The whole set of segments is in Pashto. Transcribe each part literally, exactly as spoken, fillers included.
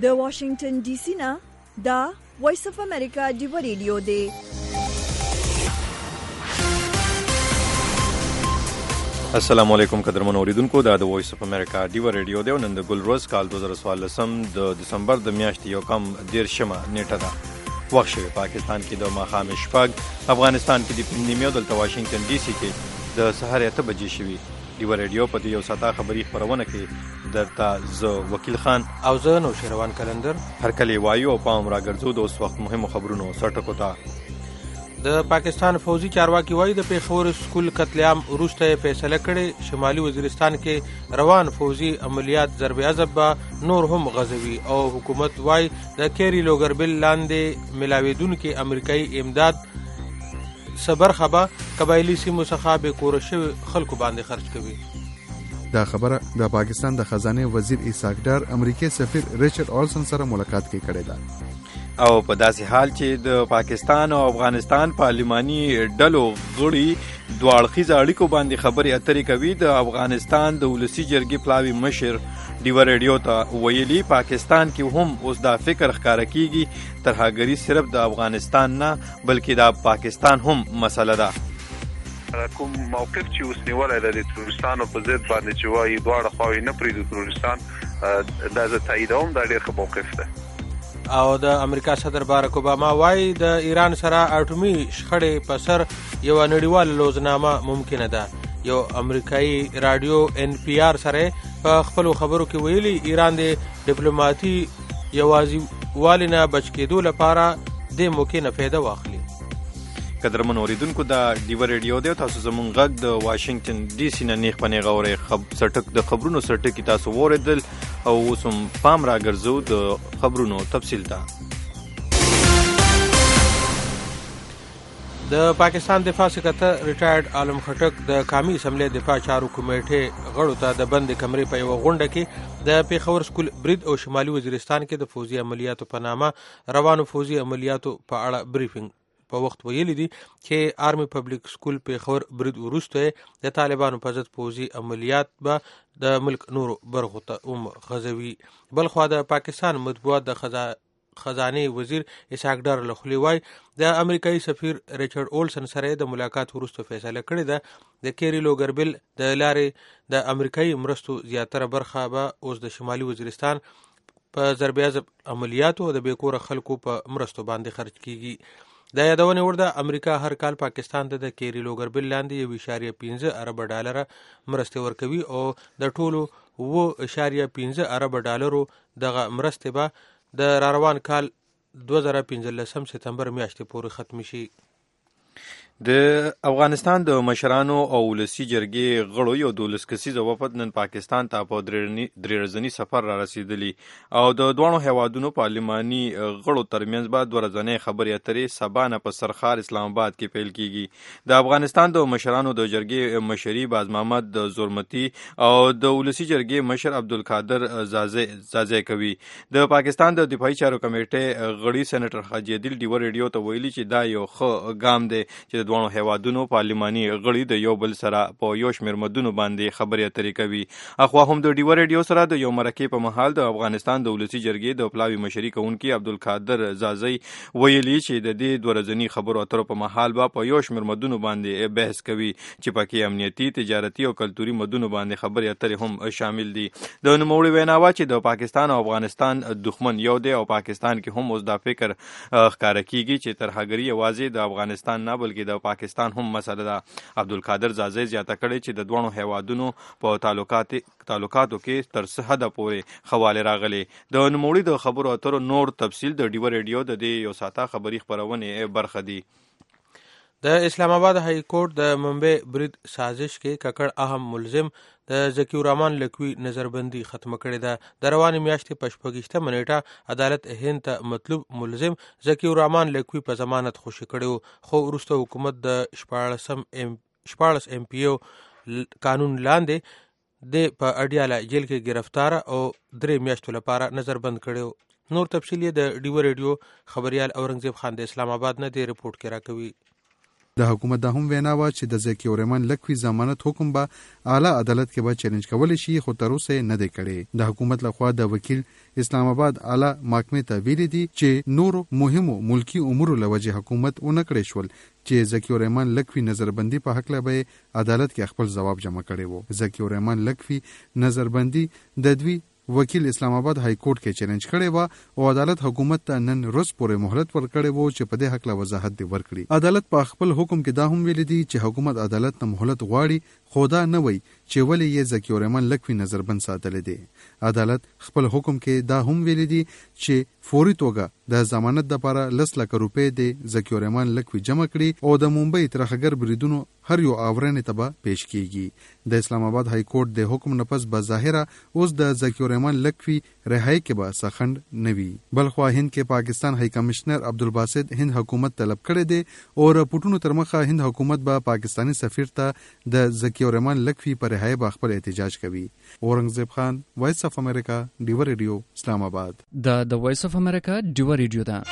د واشنگټن ډي سي نه دا وایس اف امریکا ډیو ریډیو دی. السلام علیکم قدرمن اوریدونکو، دا د وایس اف امریکا ډیو ریډیو دی. نن د ګل روز کال دوه زره څوارلسم د دسمبر د میاشتې یو کم دیرشمه نیټه ده. وخت شوی پاکستان کې د ماښام شپږ، افغانستان کې د پنځه نیمې، دلته واشنگټن ډي سي کې د سهار اته بجې شوي. ډیو ریډیو په دې یو ساعته خبري خپرونه کې درته زه وکیل خان او زه نوشیروان کلندر هرکلی وایو او پام راګرځو د اوس وخت مهمو خبرونو سرټکو ته. د پاکستان فوجي چارواکي وایي د پیښور سکول قتل عام وروسته فیصله کړې شمالي وزیرستان کې روان فوجي عملیات ضرب عضب به نور هم غزوي او حکومت وایي د کیری لوګر بل لاندې ملاویدونکو امریکایي امداد صبر خبا قبایلی سیمو څخه به کور شوی خلکو باندې خرج کوي. دا خبره د پاکستان د خزانه وزیر ایساک ډار امریکای سفیر ریچارډ اولسن سره ملاقات کې کړې ده او په داسې حال چې د پاکستان او افغانستان پارلماني ډلو غړي دوه اړخیزه اړیکو باندې خبرې اترې کوي. د افغانستان د ولسي جرګې پلاوي مشر ډیو ریډیو ته ویلي پاکستان کې هم اوس دا فکر ښکاره کیږي ترهګري صرف د افغانستان نه بلکې د پاکستان هم مسله ده. کوم موقف چې اوس نیولای د تروریستانو په ضد باندې چې وایي دواړه خواوې نه پرېږدي تروریستان، دا زه تاییدوم، دا ډېر ښه موقف ده. او د امریکا صدر باراک اوباما وایي د ایران سره اټومي شخړې په سر یوه نړیواله لوزنامه ممکنه ده. یو امریکایي رادیو ان پی آر سره په خپلو خبرو کې ویلي ایران د ډیپلوماتي یوازیوالي نه بچ کېدو لپاره د موقع نه فایده واخلي. قدرمن اوریدونکو، دا ډیو ریډیو دی، تاسو زموږ غږ د واشنگټن ډي سي نه نیغ په نیغه اورئ. سرټک د خبرونو سرټکي تاسو واورېدل او اوس هم پام راګرځو د خبرونو تفصیل ته. د پاکستان دفاع سکرټر ریټایرډ عالم خټک د قومي اسمبلی دفاع چارو کمیټې غړو ته د بندې کمرې په یوه غونډه کې د پیښور سکول برید او شمالي وزیرستان کې د فوجي عملیاتو په نامه روانو فوجي عملیاتو په اړه بریفینګ په وخت ویلي دي چې آرمي پبلک سکول پیښور برید وروسته د طالبانو په ضد فوجي عملیات به د ملک نورو برخو ته هم غځوي. بلخوا د پاکستان مطبوعات د خزا خزانه وزیر ایساک ډار له خولې وایي د امریکایي سفیر ریچارډ اولسن سره د ملاقات وروسته فیصله کړې ده د کیری لوګر بل د لارې د امریکایي مرستو زیاتره برخه به اوس د شمالي وزیرستان په ضرب عضب عملیاتو او د بېکوره خلکو په مرستو باندې خرج کیږي. د یادونې وړ ده امریکا هر کال پاکستان ته د کیری لوګر بل لاندې یو اشاریه پنځه ارب ډالره مرستې ورکوي او د ټولو اوه اشاریه پنځه ارب ډالرو دغه مرستې به د راروان کال دوه زره پنځلسم سپتمبر میاشتې پورې ختم شي. د افغانستان د مشرانو او ولسي جرګې غړو یو دولس کسیزه وفد نن پاکستان ته په درې ورځني سفر را رسیدلی او د دواړو هیوادونو پارلماني غړو ترمنځ به دوه ورځنۍ خبرې اترې سبا نه په سرخار اسلام آباد کې پیل کیږي. د افغانستان د مشرانو د جرګې مشري باز محمد زورمتي او د ولسي جرګې مشر عبدالقادر زازی کوي. د پاکستان د دفاعي چارو کمیټې غړي سېنیټر حاجي عادل ډیو ریډیو ته ویلي چې دا یو ښه ګام دی چې دوه هیوادونو پارلماني غړي د یو بل سره په یو شمېر مدونو باندې خبرې اترې کوي. اخوا هم د ډیو ریډیو سره د یو مرکې په مهال د افغانستان د ولسي جرګې د پلاوي مشري کوونکي عبدالقادر زازی ویلي چې د دې دوه ورځني خبرو اترو په مهال به په یو شمېر مدونو باندې بحث کوي چې پکې امنیتي، تجارتي او کلتوري مدونو باندې خبرې اترې هم شامل دي. د نوموړي ویناوه چې د پاکستان او افغانستان دښمن یو دی او پاکستان کې هم اوس دا فکر ښکاره کیږي چې ترهګري یوازې د افغانستان نه بلکې د پاکستان هم مسله ده. عبدالقادر زازی زیاته کړې چې د دوه هیوادونو په تعلقات تعلقاتو کې تر څه حده پورې خواله راغلي. د نوموړي د خبرو اترو نور تفصیل د ډیو ریډیو د دې یو ساعته خبري خپرونې برخه دي. د اسلام آباد های کورټ د منبع برید سازش کې ککړ اهم ملزم د ذکی الرحمن لکوي نظربندي ختمه کړې ده. د روانې میاشتې په شپږیشتمه نیټه عدالت هند ته مطلوب ملزم ذکی الرحمن لکوي په ضمانت خوشي کړی خو وروسته حکومت د شپاړسم شپاړس ایم پی او قانون لاندې د په اډیاله جیل کې گرفتار او درې میاشتو لپاره نظربند کړی. نور تفصیل د ډیو ریډیو خبريال اورنګزیب خان د اسلام آباد نه دی رپورټ کې راکوي. د حکومت دا هم وینا وه چې د زکی اورمان لکوي ضمانت حکم به اعلی عدالت کې به چیلنج کولی شي، خو تر اوسه نه دی کړی. د حکومت لخوا د وکیل اسلام آباد اعلی محکمې ته ویلي دي چې نورو مهمو ملکی امورو له وجې حکومت ونه کړی شول چې زکی اورمان لکوي نظربندي په حق به عدالت کې خپل ځواب جمع کړی وو. زکی اورمان لکوي نظربندي د دوی وکیل اسلام آباد های کورټ کې چیلنج کړی و او عدالت حکومت ته نن روز پورې مهلت ورکړی وو چې په دې حق له وضاحت دی ورکړي. عدالت په خپل حکم کې دا هم ویلي دي چې حکومت عدالت ته مهلت غواړي، خو دا نه وایي چې ولې یې زکی اورمان لکوي نظربند ساتلی دی. عدالت خپل حکم کې دا هم ویلي دي چې فوري توګه د ضمانت دپاره لس لکه روپۍ د زکی اورمان لکوي جمع کړي او د ممبئی ترخګر بریدونو هر یو آورنې ته به پیش کیږي. د اسلام آباد های کورټ د حکم نه پس به ظاهره اوس د زکی اورمان لکوي رهایی کې به سخند نه وي. بلخوا هند کې پاکستان های کمشنر عبدالباسط هند حکومت طلب کړی دی او رپورټونو تر مخه هند حکومت به پاکستانی سفیر ته د زکی اورمان لکوي پر رهایی به خپل احتجاج کوي. اورنګزیب خان، وایس اف امریکا، ډیور ریډیو، اسلام آباد. د د وایس اف امریکا ډیور ریډیو ده.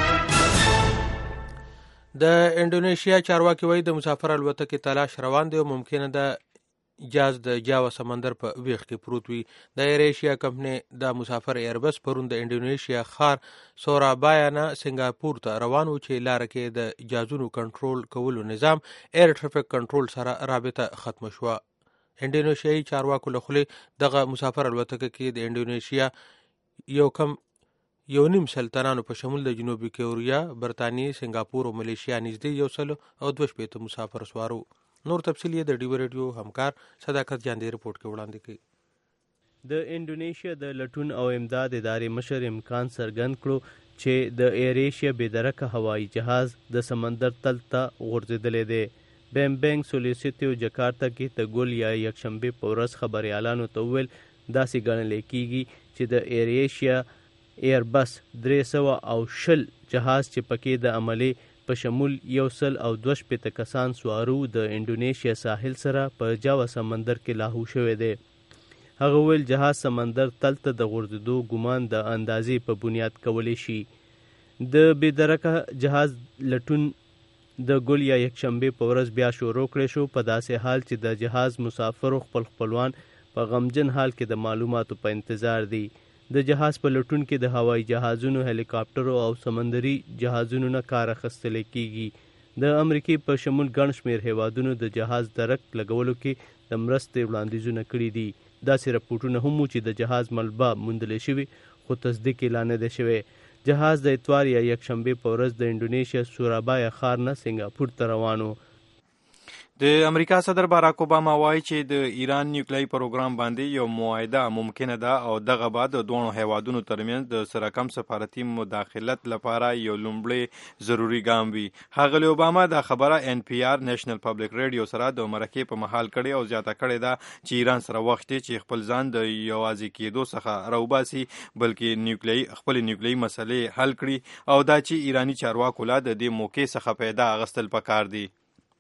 د انډونیشیا چارواکي وایي د مسافر الوتکې تلاش روان دی او ممکنه ده جاز د جاوا سمندر په ویښ کې پروت وي. د ایر ایشیا کمپنۍ د مسافر ایربس پرون د انډونیشیا ښار سورابایا نه سنگاپور ته روان و چې لاره کې د جازونو کنټرول کولو نظام ایر ټرافیک کنټرول سره رابطه ختمه شوه. انډونیشیایي چارواکو له خولې دغه مسافر الوتکه کې د انډونیشیا یو کم یو نیم سلطنانو په شمول د جنوبي کوریا، برطانیې، سنگاپور او ملیشیا نږدې یو سل او دوه شپېته مسافر سوارو. نور تفصیل یې د ډیور ریډیو همکار صداقت جاندې رپورټ کې وړاندې کړي. د انډونیشیا د لټون او امداد ادارې مشر امکان څرګند کړو چې د ایر ایشیا بېدرکه هوایي جهاز د سمندر تل ته غورځېدلی دی. بیمبنګ سولیسیتیو جکارتا کې د ګل یا یکشنبې په ورځ خبریالانو ته وویل داسې ګڼلی کېږي چې د ایر ایشیا ایربس درې سوه او شل جهاز چې پکې د عملې په شمول یو سل او دوه شپېته کسان سوارو د انډونیشیا ساحل سره په جاوا سمندر کې لاهو شوی دی. هغه ویل جهاز سمندر تل ته د غورځېدو ګمان د اندازې په بنیاد کولی شي. د بېدرکه جهاز لټون د ګل یا یکشنبې په ورځ بیا شروع کړی شو، په داسې حال چې د جهاز مسافرو خپل خپلوان په غمجن حال کې د معلوماتو په انتظار دي. د جهاز په لټون کې د هوایي جهازونو، هلیکاپټرو او سمندري جهازونو نه کار اخیستلی کېږي. د امریکې په شمول ګڼ شمېر هیوادونو د جهاز درک لګولو کې د مرستې وړاندیزونه کړي دي. داسې رپورټونه هم وو چې د جهاز ملبه موندلی شوي خو تصدیق یې لا نه دی شوی. جهاز د اتوار یا یکشنبې په ورځ د انډونیشیا سورابایا ښار نه سنګاپور ته روان و. د امریکا صدر باراک اوباما وایي چې د ایران نیوکلیري پروګرام باندې یو معاهده ممکنه ده او دغه بعد د دوه هیوادونو ترمنځ د سره کم سفارتي مداخلت لپاره یو لومړی ضروری ګام وي. ښاغلي اوباما دا خبره ان پی آر نېشنل پبلک ریډیو سره د مرکې په مهال کړې او زیاته کړې ده چې ایران سره وخت دی چې خپل ځان د یوازې کېدو څخه راوباسي، بلکې نیوکلیري خپل نیوکلیري مسلې حل کړي او دا چې ایرانی چارواکو لا د دې موقع څخه پیدا اغستل پکار دي.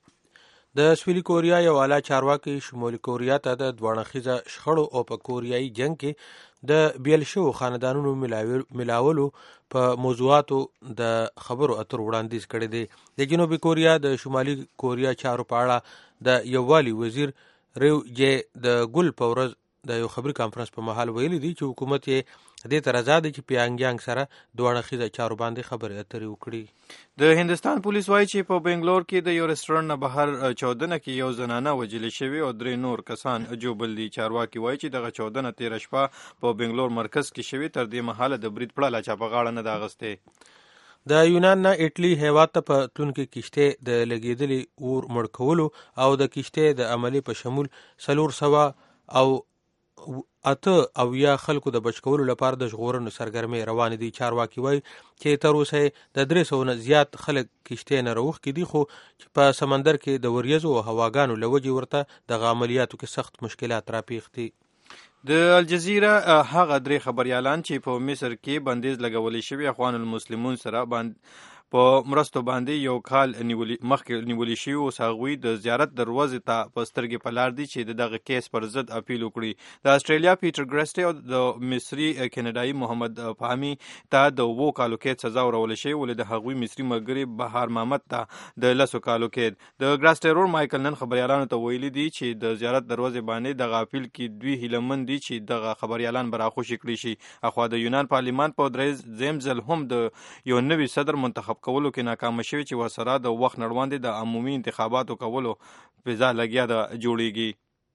د سویلي کوریا یو اعلی چارواکي شمالي کوریا ته د دوه اړخیزه شخړو او په کوریایي جنگ کې د بیل شوو خاندانونو ملاولو په موضوعاتو د خبرو اترو وړاندیز کړی دی. د جنوبي کوریا د شمالي کوریا چارو په اړه د یووالي وزیر ریو جې د ګل په ورځ د یو خبري کانفرنس په مهال ویلي دی چې حکومت یې دې ته رضا دی چې پیانګیانګ سره دوه اړخیزه چارو باندې خبرې اترې وکړي. د هندستان پولیس وایي چې په بنگلور کې د یو رستورانت نه بهر چاودنه کې یو زنانه وژلې شوې او درې نور کسان جوبل دي. چارواکي وایي چې دغه چاودنه تېره شپه په بنگلور مرکز کې شوې، تر دې مهاله د برید پړه لا چا په غاړه نه ده اخیستې. د یونان نه ایټلی هیواد ته په تلونکې کشتۍ د لګېدلې اور مړ کولو او د کشتۍ د عملې په شمول څلور سوه او اته اویا خلکو د بچ کولو لپاره د ژغورنو سرګرمۍ روانې دي. چارواکي وایي چې تر اوسه د درې سوو نه زیات خلک کشتۍ نه راوښکي دي، خو چې په سمندر کې د وریځو او هواګانو له وجې ورته دغه عملیاتو کې سخت مشکلات راپېښ دي. د الجزیره هغه درې خبریالان چې په مصر کې بندیز لګولې شوی اخوان المسلمون سره باندې په مرستو باندې یو کال نیولې مخکې نیولې شوي اوس هغوی د زیارت دروازې ته په سترګې په لار دي چې د دغه کیس پر ضد اپیل وکړي. د استرالیا پیټر ګرسټي او د مصري کینیډایي محمد فهمي ته د اوو کالو قید سزا ورولې شوې، ولې د هغوی مصري ملګري بهار محمد ته د لسو کالو قید. د ګرسټي ورور مایکل نن خبریالانو ته ویلي دي چې د زیارت دروازې باندې دغه اپیل کې دوی هیلهمند دي چې دغه خبریالان به راخوشي کړي شي. اخوا د یونان پارلیمان په درېیم ځل هم د یو نوي صدر منتخب کولو کې ناکامه شوی چې ورسره د وخت نه وړاندې د عمومي انتخاباتو کولو فضا لګیا ده جوړیږي.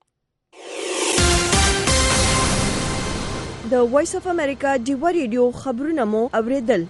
د وایس اف امریکا ډیوا ریډیو خبرونه مو اوریدل.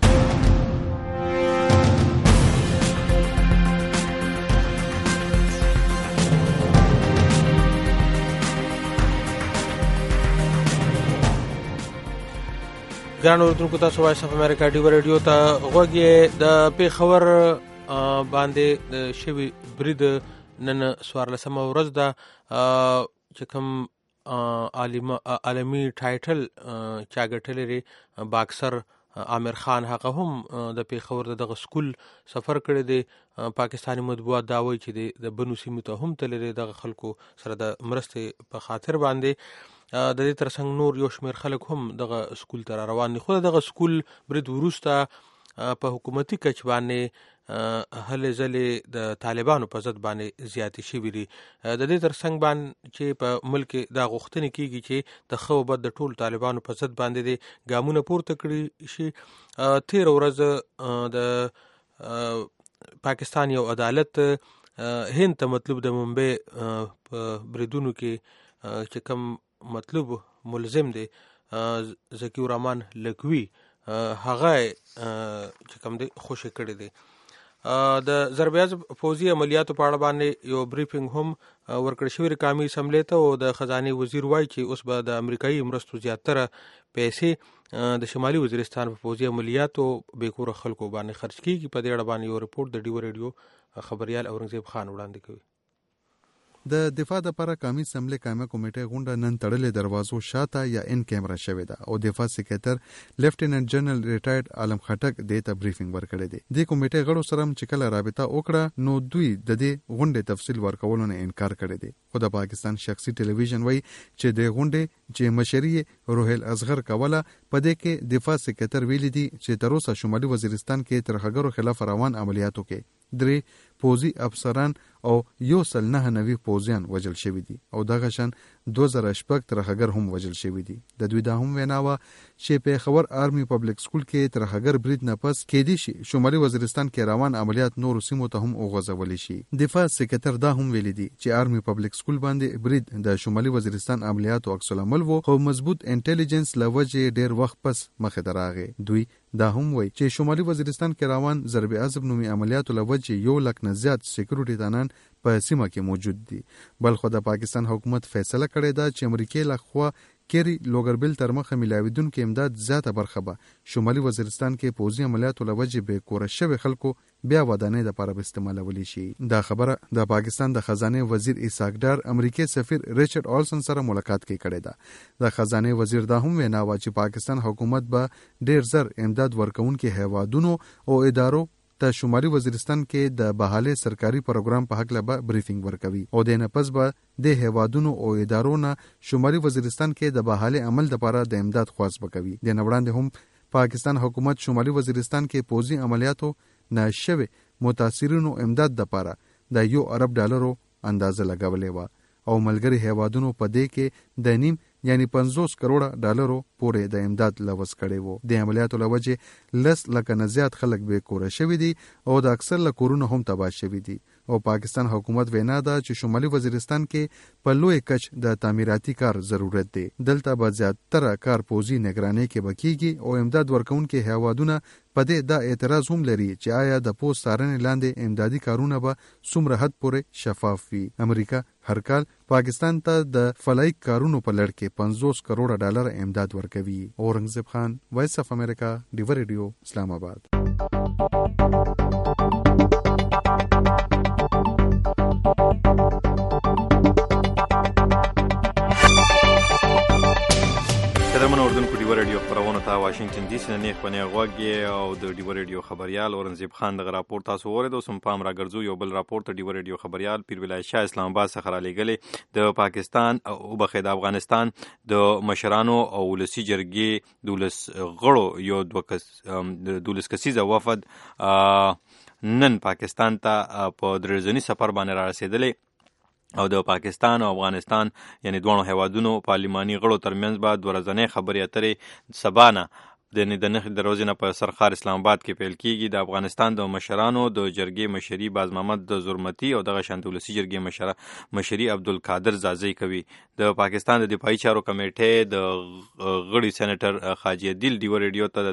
ګران اوریدونکو، تاسو وایس اف امریکا ډیوا ریډیو ته غوږ یې. د پیښور باندې د شوي برید نن څوارلسمه ورځ ده چې کوم عالمي ټایټل چا ګټلی دی باکسر عامر خان، هغه هم د پیښور د دغه سکول سفر کړی دی. پاکستاني مطبوعات دا وایي چې د بنو سیمو ته هم تللی دی دغه خلکو سره د مرستې په خاطر باندې. د دې ترڅنګ نور یو شمېر خلک هم دغه سکول ته را روان دي. خو دغه سکول برید وروسته په حکومتي کچ باندې هلې ځلې د طالبانو په ضد باندې زیاتې شوي دي. د دې ترڅنګ باندې چې په ملک دا غوښتنې کېږي چې د ښه و بد د ټولو طالبانو په ضد باندې د ګامونه پورته کړي شي. تېره ورځ د پاکستان یو عدالت هند ته مطلوب د ممبئی په بریدونو کې چې کوم مطلوب ملزم دی ذکی الرحمن لکوي، هغه چې کوم دی خوشی کړی دی. د ضرب پوځي عملیاتو په اړه باندې یو بریفینګ هم ورکړی شوی قومي اسمبلی ته، او د خزانه وزیر وایي چې اوس به د امریکایي مرستو زیاتره پیسې د شمالي وزیرستان په پوځي عملیاتو بې کوره خلکو باندې خرج کیږي. په دې اړه باندې یو رپورټ د ډیوا ریډیو خبریال اورنګزیب خان وړاندې کوي. د دفاع لپاره قومي اسمبلی قائمه کمیټه غونډه نن تړلې دروازو شاته یا ان کیمرا شوې ده، او دفاع سکرټر لیفټیننټ جنرال ریټایرډ عالم خټک دې ته بریفینګ ورکړی دی. د کمیټې غړو سره چې کله رابطه وکړه نو دوی د دې غونډې تفصیل ورکولو نه انکار کړی دی. خو د پاکستان شخصي ټلویزیون وایي چې د غونډې چې مشري روحل اصغر کوله په دې کې دفاع سکرټر ویلي دي چې تر اوسه شمالي وزیرستان کې ترهګرو خلاف روان عملیاتو کې درې پوځي افسران او یو سل نه نوي پوځیان وژل شوي دي، او دغه شان دوه زره شپږ ترهګر هم وژل شوي دي. د دوی دا هم وینا وه چې پیښور آرمي پبلک سکول کې ترهګر برید نه پس کېدی شي شمالي وزیرستان کې روان عملیات نورو سیمو ته هم وغځولی شي. دفاع سکرټر دا هم ویلي دي چې آرمي پبلک سکول باندې برید د شمالي وزیرستان عملیاتو عکس العمل و، خو مضبوط انټيليجنس له وجې ډېر وخت پس مخې ته راغی. دوی دا هم وایي چې شمالي وزیرستان کې روان ضرب عصب نومي عملیاتو له وجې یو لک نه زیات سکیورټي دانان په سیمه کې موجود دي. بل خو د پاکستان حکومت فیصله کړې ده چې امریکای له خوا کیری لوګربل تر مخه ملاویدونکو امداد زیاته برخه به شمالي وزیرستان کې پوځي عملیاتو له وجې بې کوره شوي خلکو بیا ودانۍ لپاره استعمالولی شي. دا خبره د پاکستان د خزانه وزیر ایساک ډار امریکای سفیر ریچارډ آلسن سره ملاقات کې کړې ده. د خزانه وزیر دا هم وینا و چې پاکستان حکومت به ډیر زر امداد ورکوونکي هیوادونو او ادارو ته شمالي وزیرستان کې د بحاله سرکاري پروګرام په حق له بریفینګ ورکوي، او د نه پس به د هیوادونو او ادارو نه شمالي وزیرستان کې د بحاله عمل لپاره د امداد خواست وکوي. د نه وړاندې هم پاکستان حکومت شمالي وزیرستان کې پوځي عملیاتو نه شوي متاثرینو امداد لپاره د یو ارب ډالرو اندازه لګولې و، او ملګری هیوادونو په دې کې د نیم یعنی پنځوس کروڑه ډالرو پورې د امداد لوز کړي وو. د عملیاتو له وجې لس لکه نه زیات خلک بې کوره شوي دي، او د اکثر له کورونه هم تباه شوي دي. او پاکستان حکومت وینا ده چې شمالي وزیرستان کې په لوی کچ د تعمیراتي کار ضرورت دی. دلته به زیاتره کار پوځي نگرانۍ کې بکیږي، او امداد ورکوونکي هیوادونه په دې دا اعتراض هم لري چې آیا د پوځ څارنې لاندې امدادي کارونه به څومره حد پورې شفاف وي. امریکا هر کال پاکستان ته د فلایي کارونو په لړ کې پنځوس کروڑه ډالر امداد ورکوي. اورنګزیب خان، وایس اف امریکا، ډیوا ریډیو، اسلام آباد. قدرمن اوریدونکو ډیو رادیو خبرونه ته واشنگټن ډي سي نه نیخ پنه غوږی او د ډیو رادیو خبريال اورنګزیب خان د راپور تاسو اوریدو سم پام راګرځو یو بل راپور ته ډیو رادیو خبريال پیر ولای شاه اسلام آباد څخه را لېګلې د پاکستان او بخید افغانستان د مشرانو او ولسی جرګې دولس غړو یو د دولس کسیزه وفد نن پاکستان ته په درځنی سفر باندې را رسیدلې او د پاکستان او افغانستان یعنی دوه هیوادونو پارلماني غړو ترمنځ به د ورځنۍ خبرې اترې سبانه د نخ دروازې نه په سرخار اسلام آباد کې پیل کیږي. د افغانستان د مشرانو د جرګې مشري باز محمد د زرمتی او دغه شان دولسي جرګې مشره مشري عبدالقادر زازی کوي. د پاکستان د دفاعي چارو کمیټې د غړي سېنیټر حاجی عدل ډیو رادیو ته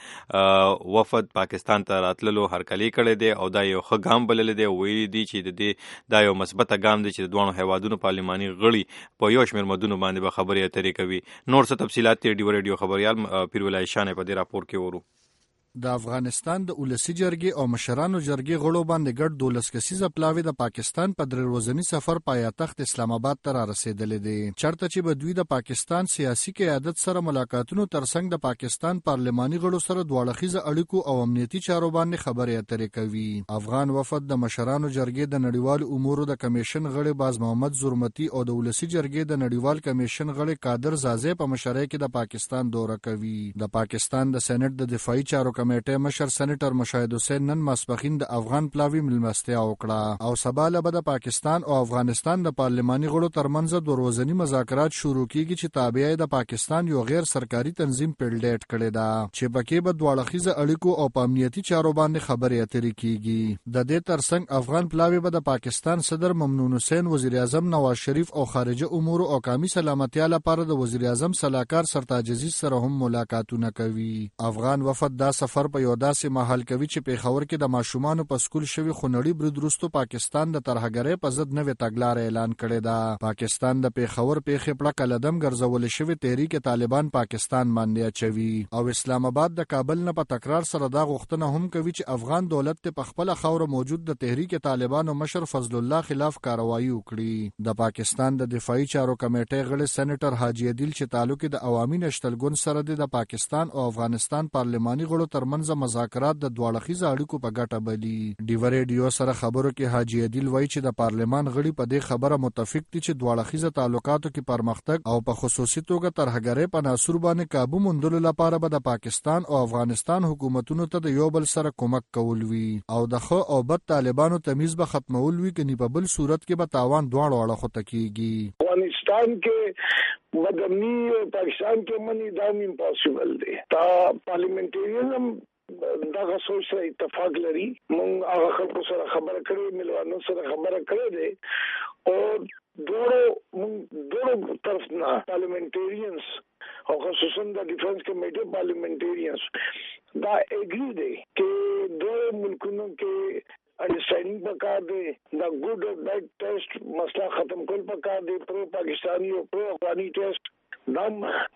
دغه وفد پاکستان ته راتللو هرکلی کړی دی او دا یو ښه ګام بللی دی. ویلي دي چې د دې دا یو مثبته ګام دی چې د دوه هیوادونو پارلماني غړي په یو شمېر مدونو باندې به خبرې اترې کوي. نور څه تفصیلات یې ډیو رادیو خبريال پیر ولای شاه په دې راپور کې ورو. د افغانستان د ولسی جرګې او مشرانو جرګې غړو باندې ګډ دولس کسیزه پلاوی د پاکستان په درې ورځنی سفر پایتخت اسلام آباد ته را رسیدلې دي. چرته چې به دوی د پاکستان سیاسي قیادت سره ملاقاتونو ترڅنګ د پاکستان پارلماني غړو سره دواړخیزه اړیکو او امنیتي چارو باندې خبرې اترې کوي. افغان وفد د مشرانو جرګې د نړیوال امورو د کمیشن غړي باز محمد زرمتی او د ولسی جرګې د نړیوال کمیشن غړي قادر زازی په مشرۍ کې د پاکستان دوره کوي. د پاکستان د سېنات د دفاعي چارو کمیټې مشر سېنیټر مشاهد حسین نن ماسپخین د افغان پلاوی ملمستیا وکړه او سبا له به د پاکستان او افغانستان د پارلماني غړو ترمنځ د ورځنی مذاکرات شروع کیږي چې تابع د پاکستان یو غیر سرکاري تنظیم پیلډیټ کړی دا چې پکې به دواړخیزه اړیکو او امنیتي چارو باندې خبرې اترې کیږي. د دې ترڅنګ افغان پلاوی به د پاکستان صدر ممنون حسین، وزیر اعظم نواز شریف او خارجه امور او قومي سلامتیا لپاره د وزیر اعظم سلاکار سرتاج عزیز سره هم ملاقاتونه کوي. افغان وفد دا سفر په داسې مهال کوي چې پیښور کې د ماشومانو په سکول شوی خونړی برید وروسته پاکستان د ترهګرۍ په ضد نوې تګلارې اعلان کړې ده. پاکستان د پیښور پیښې پړه قلدم ګرځول شوی تحریک طالبان پاکستان باندې اچوي او اسلام آباد د کابل نه په تکرار سره دا غوښتنه هم کوي چې افغان دولت ته په خپل خاور موجود د تحریک طالبانو مشر فضل الله خلاف کاروایی وکړي. د پاکستان د دفاعي چارو کمیټې غړي سېنیټر حاجی عدل چې تعلق د عوامي نشتلګون سره د پاکستان او افغانستان پارلماني غړو ترمنځ مذاکرات د دواړخیزه اړیکو په ګټه بلی. ډیو رادیو سره خبرو کې حاجی عدل وایي چې د پارلمان غړي په دې خبره متفق دي چې دواړخیزه تعلقاتو کې پرمختګ او په خصوصي توګه ترهګرۍ په ناسور باندې قابو موندلو لپاره به د پاکستان او افغانستان حکومتونو ته د یو بل سره کومک کول وي او د خو او بد طالبانو تمیز به ختمول وي کني په بل صورت کې به تاوان دواړو اړخو ته کیږي. افغانستان کې مدني او پاکستان کې منی دا امپوسیبل دی. تا پارلیمنټریزم دغه سوچ سره اتفاق لري. مونږ هغه خلکو سره خبره کړې، ملوانو سره خبره کړې ده او دوړو مونږ دوړو طرف نه پارلیمنټریانز او خصوصا د ډیفنس کمیټې پارلیمنټریانز دا اګری دي چې دوه ملکونو کې انډرسټینډینګ پکار دی، دا ګډ او بیډ ټیسټ مسله ختم کول پکار دی، پرو پاکستانی او پرو افغاني ټیسټ دا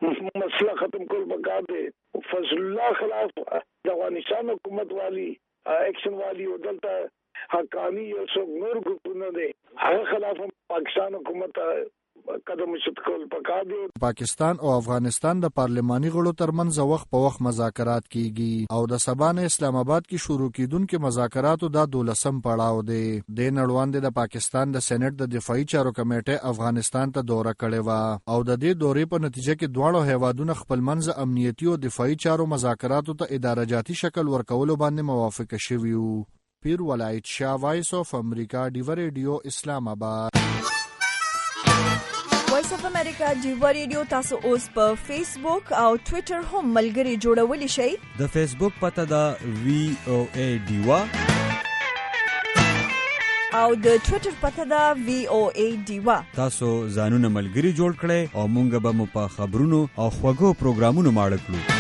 مسله ختم کول پکار دی. فضل الله خلاف د افغانستان حکومت والی ایکشن والی او دلته حقانی او څو نور ګروپونه دي هغه خلاف پاکستان حکومت قدم شتکول پکار دی. پاکستان او افغانستان د پارلماني غړو ترمنځ وخت په وخت مذاکرات کیږي او د سبانه اسلام آباد کې شروع کیدونکو مذاکراتو دا دولسم پړاو دی. د نړیوال د پاکستان د سېنات د دفاعي چارو کمیټې افغانستان ته دوره کړې و او د دې دورې په نتیجه کې دواړو هیوادونو خپل منځ امنیتي او دفاعي چارو مذاکراتو ته اداره جاتي شکل ورکولو باندې موافقه شوي وو. پیر ولایت شاه، وایس اف امریکا، ډیو رادیو اسلام آباد. وایس اف امریکا ډیو رادیو تاسو اوس په فیسبوک او ټوئیټر هم ملګري جوړولی شئ. د فیسبوک پته دا وی او ای ډیوا او د ټوئیټر پته دا وی او ای ډیوا. تاسو ځانونه ملګري جوړ کړئ او مونږ به مو په خبرونو او خوږو پروګرامونو ماړه کړو.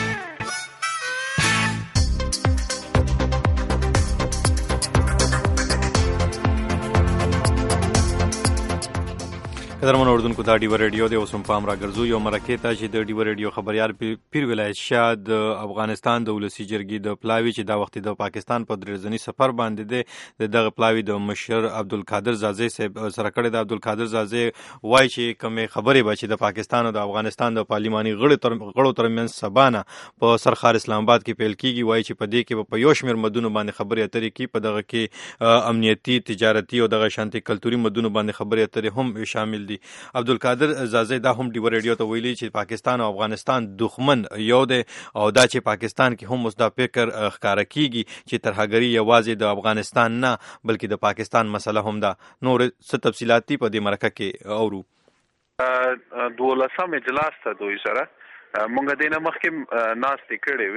قدرمن اردوونکو دا ډیو ریډیو دی اوس هم پام راګرځو یو مرکې ته چې د ډیو ریډیو خبريال پیر ولایت شاه د افغانستان د ولسی جرګې د پلاوی چې دا وخت د پاکستان په درځنی سفر باندې دی د دغه پلاوی د مشر عبدالقادر زازی صاحب سره کړی د عبدالقادر زازی وایي چې کومه خبره به چې د پاکستان او د افغانستان د پارلماني غړو تر غړو ترمنځ سبانه په سرخار اسلام آباد کې پیل کیږي وایي چې په دې کې په یو شمېر مدونو باندې خبرې اترې کی په دغه کې امنیتي تجارتي او دغه شانتي کلتوري مدونو باندې خبرې اترې هم شامل دي. عبدالقادر زازی دا هم ډیو ریډیو ته ویلي چې پاکستان او افغانستان دښمن یو دی او دا چې پاکستان کې هم اوس دا فکر ښکاره کیږي چې ترهګري یوازې د افغانستان نه بلکې د پاکستان مسله هم ده. نور څه تفصیلاتي په دې مرکه کې اورو. دولسم اجلاس ته دوی سره مونږ دینه مخکې ناستې کړې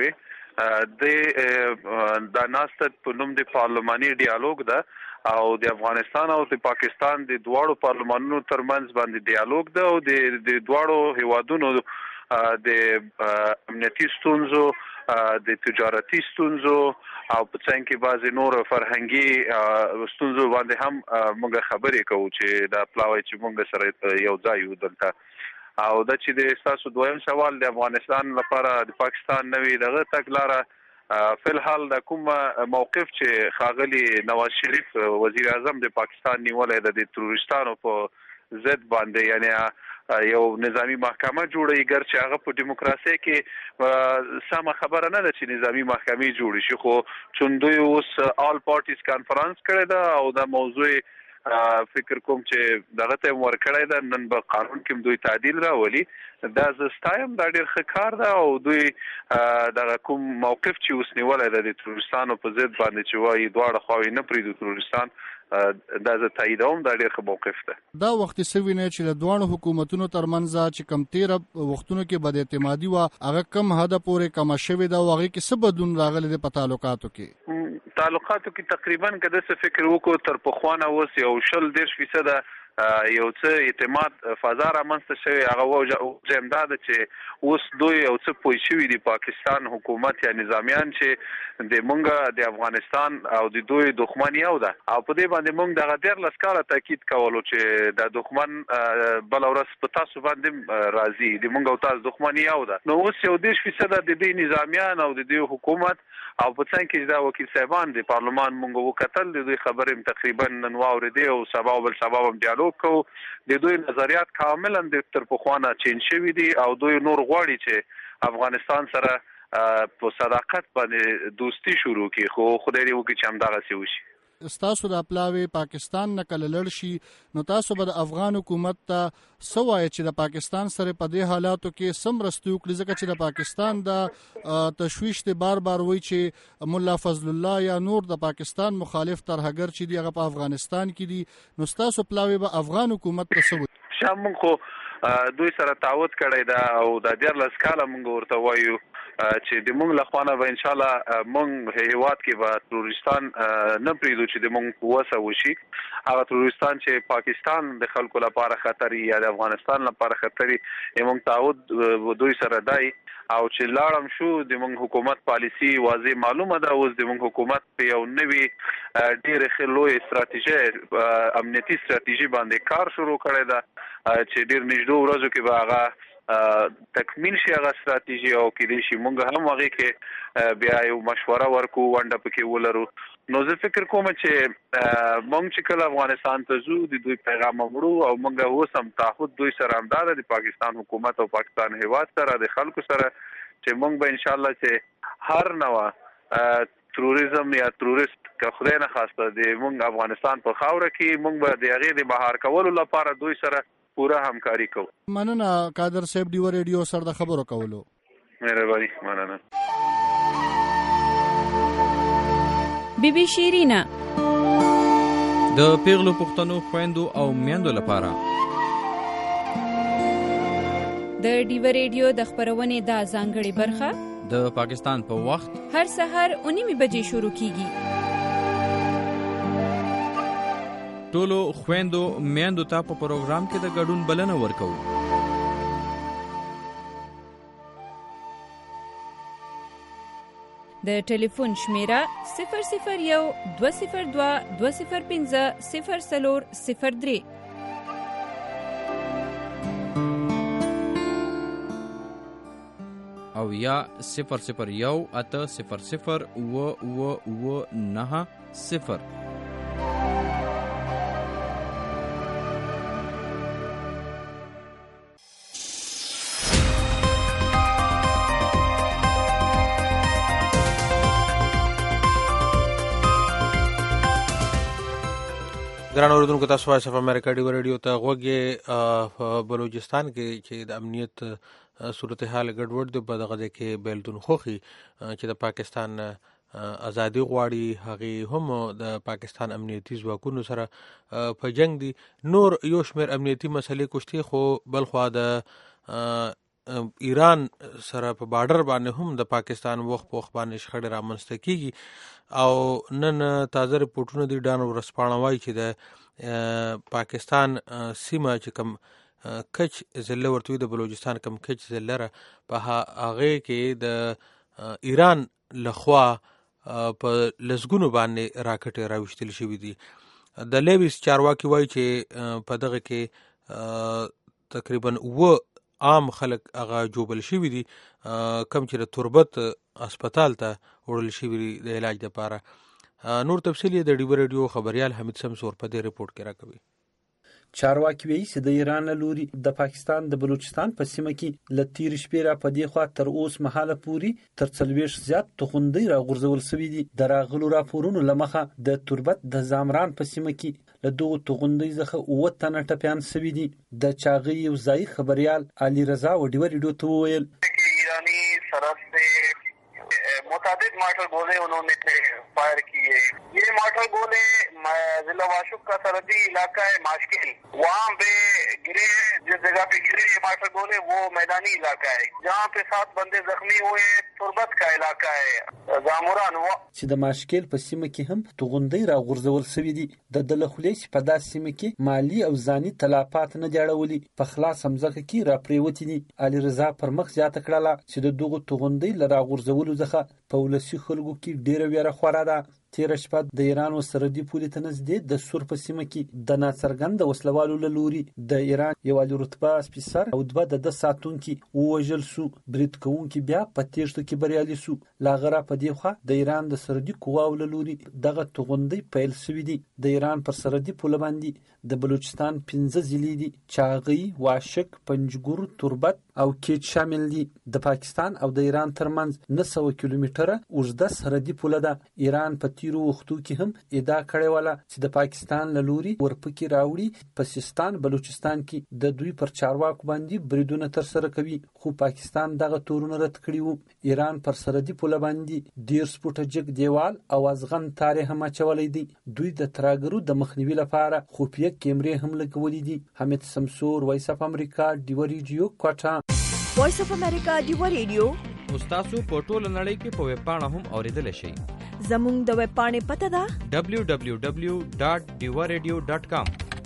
وې د دا ناسته په نوم د پارلماني ډیالوګ ده او د افغانستان او د پاکستان د دواړو پارلمانونو ترمنځ باندې ډیالوګ ده او د د دواړو هیوادونو د امنیتي ستونزو د تجارتي ستونزو او په څنګه کې بعضې نور فرهنګي ستونزو باندې هم موږ خبرې کوو چې دا پلاوی چې موږ سره یو ځای یو دلته او دا چې د ستاسو دویم سوال د افغانستان لپاره د پاکستان نوې دغه تګلاره فی الحال د کوم موقف چې خاغلی نواز شریف وزیر اعظم د پاکستان نیولای د تروریستانو په ضد باندې یعنی یو نظامی محکمه جوړی ګر چې هغه په دیموکراسي کې سم خبره نه ده چې نظامی محکمه جوړ شي خو چون دوی اوس آل پارټیز کانفرنس کړی دا او دا موضوع فکر کوم چې دغه ته ورکړی دا نن په قانون کې دوی تعدیل راولي دا زستایم دا ډېر ښه کار ده او دوی دغه کوم موقف چې اوس نیولی ده د تروریستانو په ضد باندې چې وایي دواړه خواوې نه پرېږدو تروریستان دا زه تاییدوم دا ډېر ښه موقف ده. دا وخت سوي نه چې د دواړو حکومتونو ترمنځ چې کم تیره وختونو کې بد اعتمادي وه هغه کم حده پورې کمه شوې ده او هغې کې څه بدلون راغلی دی په تعلقاتو کې؟ تعلقاتو کې تقریبا که داسې فکر وکړو تر پخوا نه اوس یو شل دېرش فیصده یو څه اعتماد فضا رامنځته شوی هغه وجه دا ده چې اوس دوی یو څه پوه شوي دي پاکستان حکومت یا نظامیان چې د مونږ د افغانستان او د دوی دښمن یو ده او په دې باندې مونږ دغه ډېر کاله تاکید کولو چې د دښمن بله ورځ په تاسو باندې راځي د مونږ او تاسو دښمن یو ده نو اوس یو دېرش فیصده د دې نظامیان او د دوی حکومت او په څنګه کې دا وکیل صاحبان د پارلمان مونږ وکتل د دوی خبرې تقریبا نن واورېدې او سبا او بل سبا هم ډیالوګ کو د دوی نظریات کاملا د تر پخوانه چینج شوي دي او دوی نور غواړي چې افغانستان سره په صداقت باندې دوستی شروع کړي خو خدای دې وکړي چې همدغسې وشي. ستاسو د پلاوی پاکستان نه کله لړ شي نو تاسو به د افغان حکومت ته څه وایئ چې د پاکستان سره په دې حالاتو کې څه مرستې وکړي ځکه چې د پاکستان د تشویش دی بار بار وایي چې ملا فضل الله یا نور د پاکستان مخالف ترهګر چې دی هغه په افغانستان کې دي نو ستاسو پلاوی به افغان حکومت ته څه وایي؟ شامون خو دوی سره تعهد کړی دا او د دیارلس کاله موږ ورته وایو چې د مونږ له خوا نه به انشاءالله مونږ هیواد کې به تروریستان نه پرېږدو چې د مونږ په وسه وشي هغه تروریستان چې پاکستان د خلکو لپاره خطر یا د افغانستان لپاره خطر یې مونږ تعهد دوی سره دی او چې لاړم شو د مونږ حکومت پالیسي واضح معلومه ده اوس د مونږ حکومت په یو نوي ډېرې ښه لوی استراتیژي امنیتي استراتیژي باندې کار شروع کړی ده چې ډېر نږدې ورځو کې به هغه تکمیل شي هغه استراتیژي او کېدای شي مونږ هم هغې کې بیا یو مشوره ورکو ونډه پکې ولرو نو زه فکر کوم چې مونږ چې کله افغانستان ته ځو د دوی پیغام وړو او مونږ اوس هم تعهد دوی سره همدا ده د پاکستان حکومت او پاکستان هیواد سره د خلکو سره چې مونږ به انشاءالله چې هر نوع تروریزم یا تروریست که خدای نه خواسته د مونږ افغانستان په خاوره کې مونږ به د هغې د مهار کولو لپاره دوی سره پوره همکاري کوو. مننه قادر صاحب ډیو ریډیو سره د خبرو کولو. مهرباني مننه. بی بی شیرینا د پیغلو پښتنو خويندو او میندو لپاره د ډیو ریډیو د خبرونې د ځانګړي برخه د پاکستان په وخت هر سحر اونیمه بجې شروع کیږي. ټولو خويندو میندو ته په پروګرام کې د ګډون بلنه ورکوو. د ټلیفون شمیره صفر صفر یو دوه صفر دوه دوه صفر پنځه صفر څلور صفر درې. او یا صفر صفر یو اته صفر صفر اوه اوه اوه نهه صفر. ګران اوریدونکو تاسو وایس اف امریکا ډیو ریډیو ته غوږی. بلوچستان کې چې د امنیت صورتحال ګډوډ دی په دغه ځای کې بیلتون خوخي چې د پاکستان ازادي غواړي هغه هم د پاکستان امنیتي ځواکونو سره په جنگ دي. نور یو شمېر امنیتي مسلې کوشتي خو بل خوا د ایران سره په بارډر باندې هم د پاکستان وخت په وخت باندې شخړې رامنځته کیږي او نن تازه رپورټونه دي ډان ورسپانه وایي چې د پاکستان سیمه چې کوم کچ ضلع ورته د بلوچستان کوم کچ ضلع را په هغه کې د ایران لخوا په لسګونو باندې راکټ راوښتل شوی دي. د لیویس چارواکي وایي چې په دغه کې تقریبا و عام خلک هغه جوبل شوی دي کم چې د تربت اسپیټال ته وړل شوی د علاج لپاره. نور تفصیل د ډیو ریډیو خبريال حمید شمسور په دې رپورت کې راکوي. چارواکي وایي چې د ایران له لوري د پاکستان د بلوچستان په سیمه کې له تیر شپې را په دې خوا تر اوس مهاله پوري تر څلوېښت زیات توغندۍ راغورځول شوي دي. د راغلو راپورونو له مخه د تربت د زامران په سیمه کې له دغو توغندۍ څخه اووه تنه ټپیان شوي دي. د چاغۍ یو ځایي خبریال علي رضا وډیو ریډیو ته وویل ایرانی طرف سے متعدد مارٹر گولے انہوں نے فائر کیے. یہ مارٹر گولے ضلع واشوق کا سرحدی علاقہ ہے ماشکل, وہاں پہ گرے ہیں. جس جگہ پہ گرے یہ مارٹر گولے وہ میدانی علاقہ ہے جہاں پہ سات بندے زخمی ہوئے. تربت کا علاقہ ہے زامران. چې د ماشکل په سیمه کې هم توغندۍ راغورځول شوي دي. د ده له خولې چې په دا سیمه کې مالي او ځاني تلافات نه دي اړولي په خلاص مځکه کې راپرېوتي دي. علي رضا پر مخ زیاته کړله چې د دغو توغندۍ له راغورځولو څخه په ولسي خلکو کې ډېره ویره خوره ده. تیره شپه د ایران و سرحدي پولې ته نږدې د سور په سیمه کې د ناڅرګنده وسلوالو له لوري د ایران یو عالي رتبه سپیسر او دوه د ده ساتونکي ووژل سو. برید کوونکي بیا په تېښتو کې بریالي سو. له هغه را په دې خوا د ایران د سرحدي قواو له لوري دغه توغندۍ پیل سوي دي. د ایران پر سرحدي پوله باندې د بلوچستان پنځه ضلعې دي: چاغۍ، واشک، پنجګور، تربت او کیچ شامل دي. د پاکستان او د ایران ترمنځ نه سوه کیلومتره اوږده سرحدي پوله ده. ایران په تیرو وختو کې هم ادعا کړې وله چې د پاکستان له لوري ورپکې راوړي په سیستان بلوچستان کې د دوی پر چارواکو باندې بریدونه ترسره کوي، خو پاکستان دغه تورونه رد کړي وو. ایران پر سرحدي پوله باندې دېرش فوټه جګ دیوال او ازغن تار هم اچولی دی. دوی د ترهګرو د مخنیوي لپاره خفیه کیمرې هم لګولي دي. حمید شمسور، وایس اف امریکا، ډیو ریډیو، کوټه. وایس اف امریکا ډیو ریډیو تاسو په ټوله نړۍ کې په ویب پاڼه هم اوریدلی شئ. زموږ د ویب پاڼې پته ده دبلیو دبلیو دبلیو ډاټ ډیو ریډیو ډاټ کام،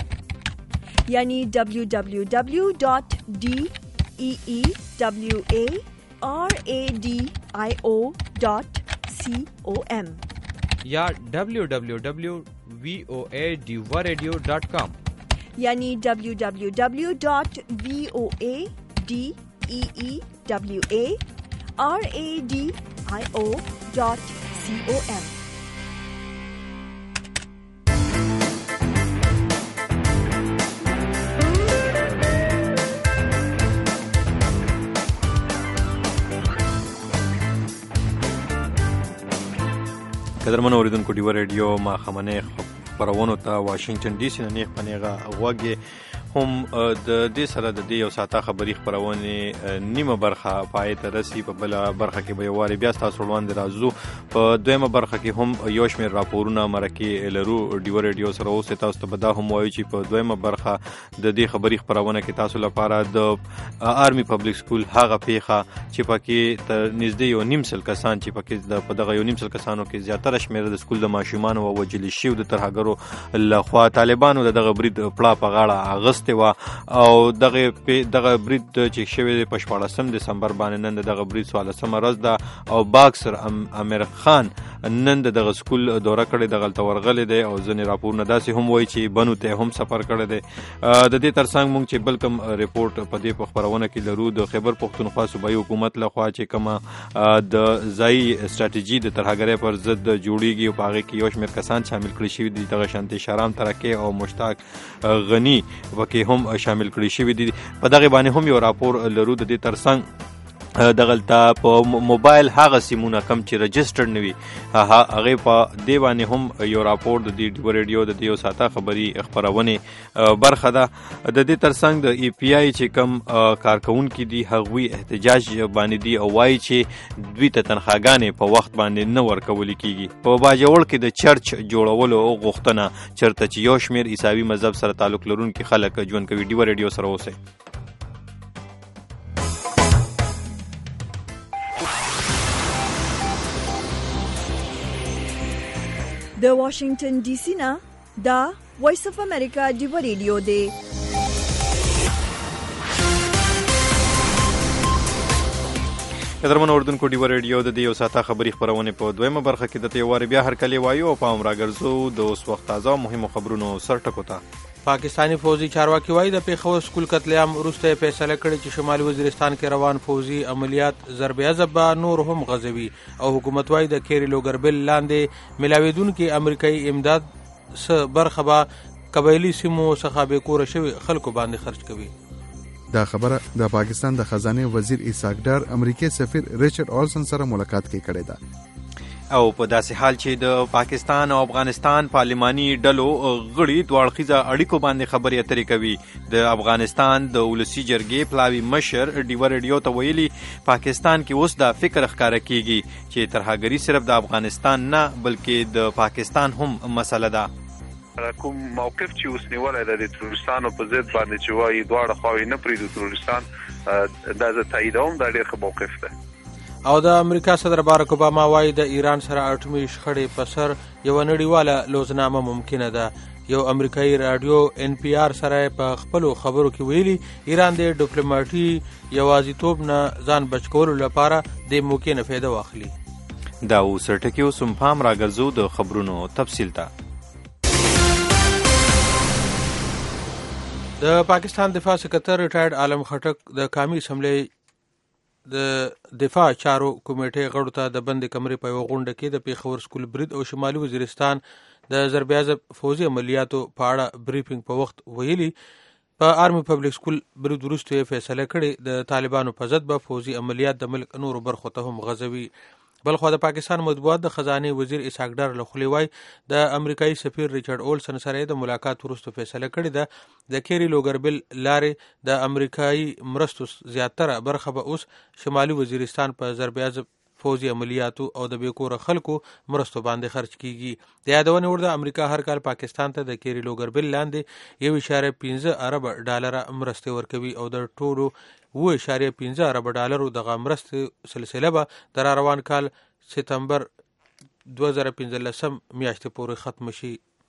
یعنی دبلیو دبلیو دبلیو ډاټ ډی ای ای ډبلیو ای آر ای ډی آی او ډاټ سی او ایم یا دبلیو دبلیو دبلیو وی او ای ډیو ریډیو ډاټ کام، یعنی دبلیو دبلیو دبلیو ډاټ وی او ای ڈی ای ای ڈبلیو اے آر اے ڈی آئی او ڈاٹ سی او ایم. قدرمنو اوریدونکو ډیو ریډیو ما خمنه خبرونه ته واشنگټن ډي سي نه نیغ پنیغه غوږی هم د دې سره د دې یو ساته خبري خبرونه نیمه برخه پای ته رسي. په بل برخه کې به واري بیا تاسو وړاندې راځو. په دویمه برخه کې هم یو شمېر راپورونه مرکه لرو ډیو ریډیو سره اوس تاسو ته بدا هم وایي چې په دویمه برخه د دې خبري خبرونه کې تاسو لپاره د آرمي پبلک سکول هغه پیخه چې پکې تر نږدې یو نیم سل کسان چې پکې د په دغه یو نیم سل کسانو کې زیاتره شمېر د سکول د ماشومان او وجل شي د ترهګرو لخوا طالبانو دغه برید پړه په غاړه اغست او دغه دغه برید چې شوی په شپاړسم دسمبر باندې نن دغه برید څوارلسمه ورځ ده او باکسر امیر خان نن د دغه سکول دوره کړې د غلطه ورغلې دی او ځینې راپورونه داسې هم وایي چې بنو ته هم سفر کړی دی. د دې ترڅنګ موږ چې بل کوم ریپورت په دې په خپرونه کې لرو د خیبر پښتونخوا صوبایي حکومت لخوا چې کومه د ځایي استراتیژي د ترهګرۍ پر ضد جوړیږي او په هغې کې یو شمېر کسان شامل کړي شوي دي. دغه شانتې شهرام ترکې او مشتاق غني پکې هم شامل کړي شوي دي. په دغې باندې هم یو راپور لرو. د دې ترڅنګ دغلته په موبایل هغه سیمونه کم چې رجسټرډ نه وي هغې په دې باندې هم یو راپور د دې ډیو ریډیو د دې یو ساعته خبري خپرونې برخه ده. د دې ترڅنګ د ای پی آی چې کم کارکونکي دي هغوی احتجاج باندې دي او وایي چې دوی ته تنخواګانې په وخت باندې نه ورکول کیږي. په باجوړ کې د چرچ جوړولو غوښتنه چرته چې یو شمېر عیسوي مذهب سره تعلق لرونکي خلک ژوند کوي. ډیو ریډیو سره اوسئ. د واشنگټن ډي سي نه دا وایس اف امریکا ډیو ریډیو دی. قدرمن اردوونکو ډیو ریډیو د دې یو ساعته خبري خپرونې په دویمه برخه کې د تیواري بیا هرکلی وایو او پام راګرځو د اوس وخت تازه مهمو خبرونو سرټکو ته. پاکستانی فوجي چارواکي وایي د پیښور سکول قتل عام وروسته فیصله کړې چې شمالي وزیرستان کې روان فوجي عملیات ضرب عضب به نور هم غځوي او حکومت وایي د کیری لوګر بل لاندې ملاویدونکي امریکایي امداد څخه برخه به قبایلي سیمو څخه بې کوره شوي خلکو باندې خرج کوي. دا خبره د پاکستان د خزانه وزیر ایساک ډار امریکای سفیر ریچارډ اولسن سره ملاقات کې کړې ده. او په داسې حال چې د پاکستان او افغانستان پارلماني ډلو غړي دوه اړخیزه اړیکو باندې خبرې اترې کوي. د افغانستان د ولسي جرګې پلاوي مشر ډیو ریډیو ته ویلي پاکستان کې اوس دا فکر ښکاره کیږي چې ترهګري صرف د افغانستان نه بلکې د پاکستان هم مسله ده. کوم موقف چې اوس نیولای د تروریستانو په ضد باندې چې وایي دواړه خواوې نه پرېږدو تروریستان دا زه تاییدوم دا ډېر ښه موقف ده. او د امریکا صدر باراک اوباما وایي د ایران سره اټومي شخړې په سر یوه نړیواله لوزنامه ممکنه ده. یو امریکایي راډیو ان پی آر سره په خپلو خبرو کې ویلي ایران د ډیپلوماټي یوازیتوب نه ځان بچ کولو لپاره د موقع نه فایده واخلي. دا اوس ټکي اوس هم پام راګرځو د خبرونو تفصیل ته. د پاکستان دفاع سکرټر ریټایرډ عالم خټک د قومي اسمبلی د دفاع چارو کمیټې غړو ته د بندې کمرې په یوه غونډه کې د پیښور سکول برید او شمالي وزیرستان د ضرب عضب فوجي عملیاتو په اړه بریفینګ په وخت ویلي په آرمي پبلک سکول برید وروسته یې فیصله کړې د طالبانو په ضد به فوجي عملیات د ملک نورو برخو ته هم غځوي. بلخوا د پاکستان مطبوعات د خزانه وزیر اسحاق ډار له خولې وایي د امریکایي سفیر ریچارډ اولسن سره د ملاقات وروسته فیصله کړې ده د کیری لوګر بل لارې د امریکایي مرستو زیاتره برخه به اوس شمالي وزیرستان په ضرب عضب فوجي عملیاتو او د بیکوره خلکو مرستو باندې خرج کیږي. د یادونې وړ ده امریکا هر کال پاکستان ته د کیری لوګر بل لاندې یو اشاره پنځه ارب ډالر مرستې ورکوي او د ټولو و اشاره پنځه ارب ډالرو دغه مرستې سلسله به تر روان کال سپتمبر دوه زره پنځلسم میاشتې پورې ختم شي.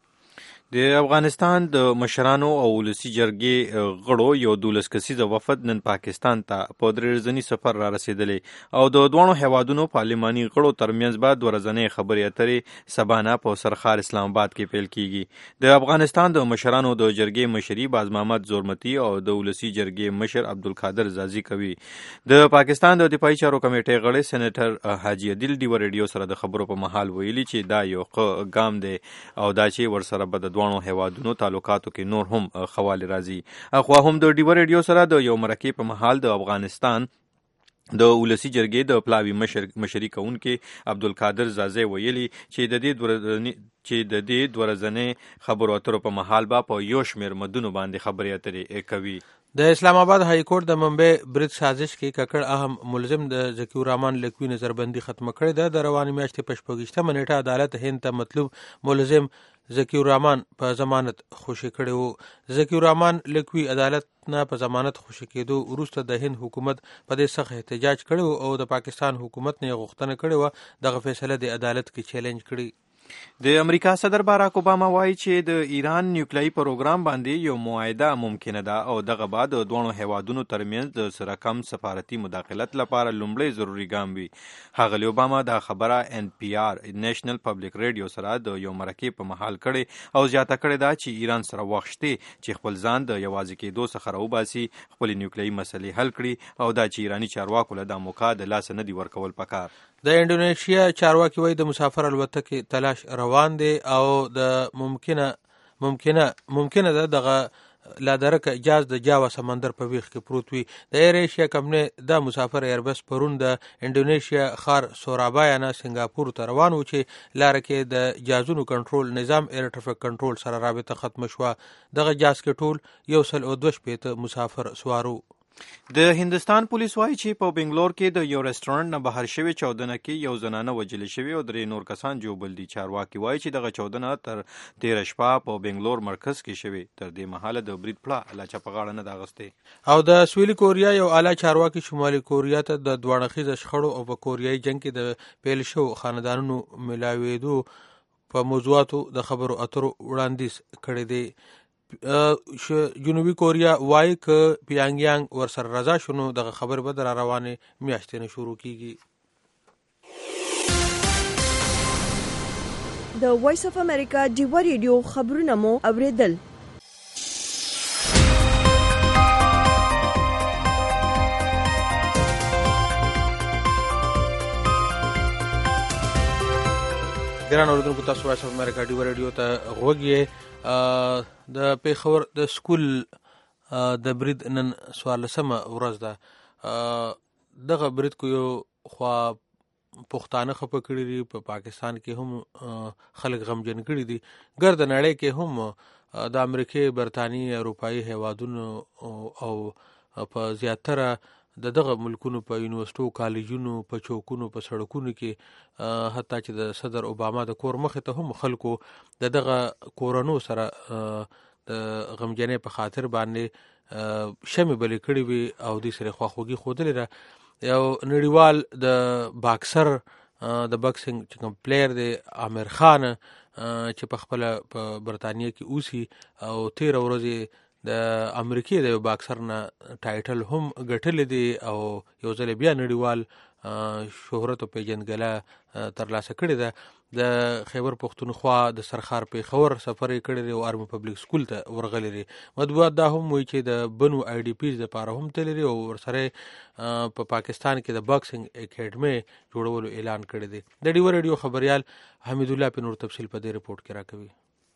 د افغانستان د مشرانو او ولسي جرګې غړو یو دولس کسیزه وفد نن پاکستان ته په درې ورځني سفر را رسیدلی او د دوه هیوادونو پارلماني غړو ترمنځ بعد ورځنۍ خبرې اترې سبانه په سرخار اسلام آباد کې پیل کیږي. د افغانستان د مشرانو د جرګې مشري باز محمد زورمتی او د ولسي جرګې مشر عبدالقادر زازي کوي. د پاکستان د دفاعي چارو کمیټې غړي سېنیټر حاجی عادل ډیو ریډیو سره د خبرو په محل ویلي چې دا یو ګام دی او دا چې ورسره به د دوه هیوادونو تعلقاتو کې نور هم خواله راځي. اخوا هم د ډیو ریډیو سره د یو مرکې په محل د افغانستان د ولسي جرګې د پلاوي مشر مشري کوونکې عبدالقادر زازي ویلي چې د دې دورني چې د دې دورځنې خبرو اترو په محل با په یو شمېر مدونو باندې خبرې اترې کوي. د اسلام آباد های کورټ د منبع برید سازش کې ککړ اهم ملزم د ذکی الرحمن لکوي نظربندي ختمه کړې ده. د روانې میاشتې په شپږیشتمه نیټه عدالت هند ته مطلوب ملزم ذکی الرحمن په ضمانت خوشي کړی وو. ذکی الرحمن لکوي عدالت نه په ضمانت خوشي کېدو وروسته د هند حکومت په دې سخت احتجاج کړی او د پاکستان حکومت نه غوښتنه کړې وه دغه فیصله د عدالت کې چیلنج کړي. د امریکا صدر باراک اوباما وایي چې د ایران نیوکلیري پروګرام باندې یو معاهده ممکنه ده او دغه بعد د دوه هیوادونو ترمنځ د سره کم سفارتي مداخلت لپاره لومړی ضروری ګام وي. ښاغلی اوباما دا خبره ان پی آر نېشنل پبلک ریډیو سره د یو مرکې په مهال کړې او زیاته کړې ده چې ایران سره وخت شته چې خپل ځان د یوازې کېدو څخه راوباسي، خپل نیوکلیري مسلې حل کړي او دا چې ایراني چارواکو له دا موقع د لاسه نه دي ورکول پکار. د انډونیشیا چارواکي وایي د مسافر الوتکې تلاش روان دی او د ممکنه ممکنه ممکنه ده دغه لادرکه اجاز د جاوا سمندر په ویخ کې پروت وي. د ایر ایشیا کمپنۍ د مسافر ایربس پرون د انډونیشیا خار سورابایا نه سنگاپور ته روان و چې لاره کې د جازونو کنټرول نظام ایر ټرافیک کنټرول سره رابطه ختم شوه. دغه جاز کې ټول یو سل او دوه شپېته مسافر سوارو. د هندستان پولیس وایي چې په بنگلور کې د یو رستورانت نه بهر شوی چاودنه کې یو زنانه وژل شوې او درې نور کسان ژوبل دي. چارواکي وایي چې دغه چاودنه تر تیره شپه په بنگلور مرکز کې شوې. تر دې مهاله د برید پړه لا چا په غاړه نه ده اغوستې. او د سویلي کوریا یو اعلی چارواکي شمالي کوریا ته د دوه اړخیزه شخړو او په کوریایي جنګ کې د پیل شو خاندانونو ملاوېدو په موضوعاتو د خبرو اترو وړاندیز کړی دی. جنوبي کوریا وایي که پیانګیانګ ورسره رضا شو نو دغه خبر به در روانې میاشتې نه شروع کیږي. د وایس اف امریکا ډیوا ریډیو خبرونه مو اوریدل. ګران اوریدونکو، تاسو وایس اف امریکا ډیوا ریډیو ته غوږ یې. د پیښور د سکول د برید نن څوارلسمه ورځ ده. دغه برید کو یو خوا پښتانه خفه کړي دي، په پاکستان کې هم خلک غمجن کړي دي، ګرد نړۍ کې هم د امریکې، برطانیې، اروپایي هیوادونو او په زیاتره د دغه ملکونو په یونیورسټو، کالجونو، په چوکونو، په سړکونو کې حتی چې د صدر اوباما د کور مخې ته هم خلکو د دغه کورونو سره د غمجنۍ په خاطر باندې شمې بلې کړې وي او دې سره خواخوږي ښودلې ده. یو نړیوال د باکسر د باکسینګ چې کوم پلیر دی عامر خان چې په خپله په برطانیه کې اوسي او تیره ورځ د امریکې د یو باکسر نه ټایټل هم ګټلی دی او یو ځل بیا نړیوال شهرت او پیژندګله ترلاسه کړې ده. د خیبر پښتونخوا د سرخار پیښور سفر یې کړی دی او آرمي پبلک سکول ته ورغلی دی. مطبوعات دا هم وایي چې د بنو آی ډي پیز دپاره هم تللی دی او ورسره په پاکستان کې د باکسینګ اکیډمۍ جوړولو اعلان کړی دی. د ډیوا ریډیو خبریال حمیدالله په نور تفصیل په دې رپورټ کې راکوي.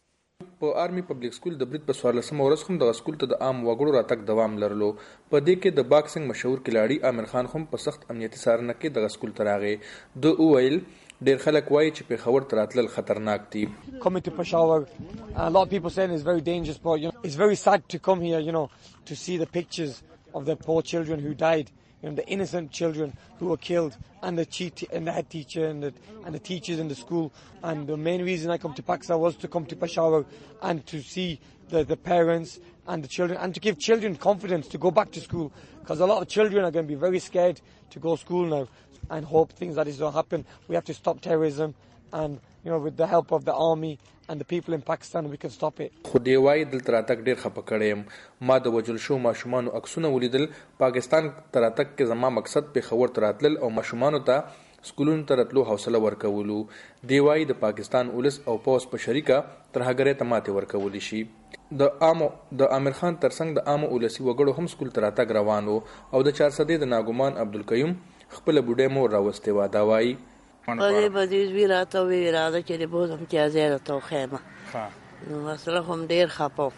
په آرمي پبلک سکول د برید په څوارلسمه ورځ هم دغه سکول ته د عام وګړو راتګ دوام لرلو. په دې کې د باکسینګ مشهور کلاړي عامر خان هم په سخت امنیتي څارنه کې دغه سکول ته راغی. د وویل ډېر خلک وایي چې پیښور ته راتلل خطرناک دي. Coming to Peshawar, a lot of people saying it's very dangerous, but you know, it's very sad to come here, you know, to see the pictures of the poor children who died. You know, the innocent children who were killed, and the cheat and the head teacher and the and the teachers in the school. And the main reason I come to Pakistan was to come to Peshawar and to see the the parents and the children, and to give children confidence to go back to school, because a lot of children are going to be very scared to go to school now and hope things like this don't happen. We have to stop terrorism, and you know, with the help of the army and the people in Pakistan, we can stop it. خو دی وایي دلته راتګ ډېر خفه کړی یم. ما د وژل شوو ماشومانو عکسونه ولیدل. پاکستان ته راتګ کې زما مقصد پیښور ته راتلل او ماشومانو ته سکولونو ته راتلو حوصله ورکولو. دی وایي د پاکستان ولس او پوځ په شریکه ترهګرۍ ته ماتې ورکولی شي. د عامو د عامر خان ترڅنګ د عامو ولسي وګړو هم سکول ته راتګ روان و او د چارسدې د ناګومان عبدالقیوم خپله بوډۍ مور راوستې وه. دا وایي ولی بدیز وی راته وی اراده چې د بوز امتیازی راته وخیمه نو مسله هم ډېر خفه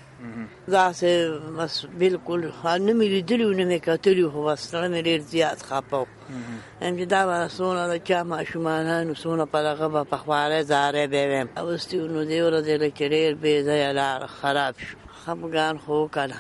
داسې بس بلکل نه مې لیدلي و نه مې کتلي خو بس زړه مې ډېر زیات خفه و یم چې دا به څونه د چا ماشومانانو څونه په دغه به په خوارۍ زارۍ به ویم اوستي و نو دې ورځې لږ چې ډېر بې ځایه لاره خراب شو. خفګان خو وکړه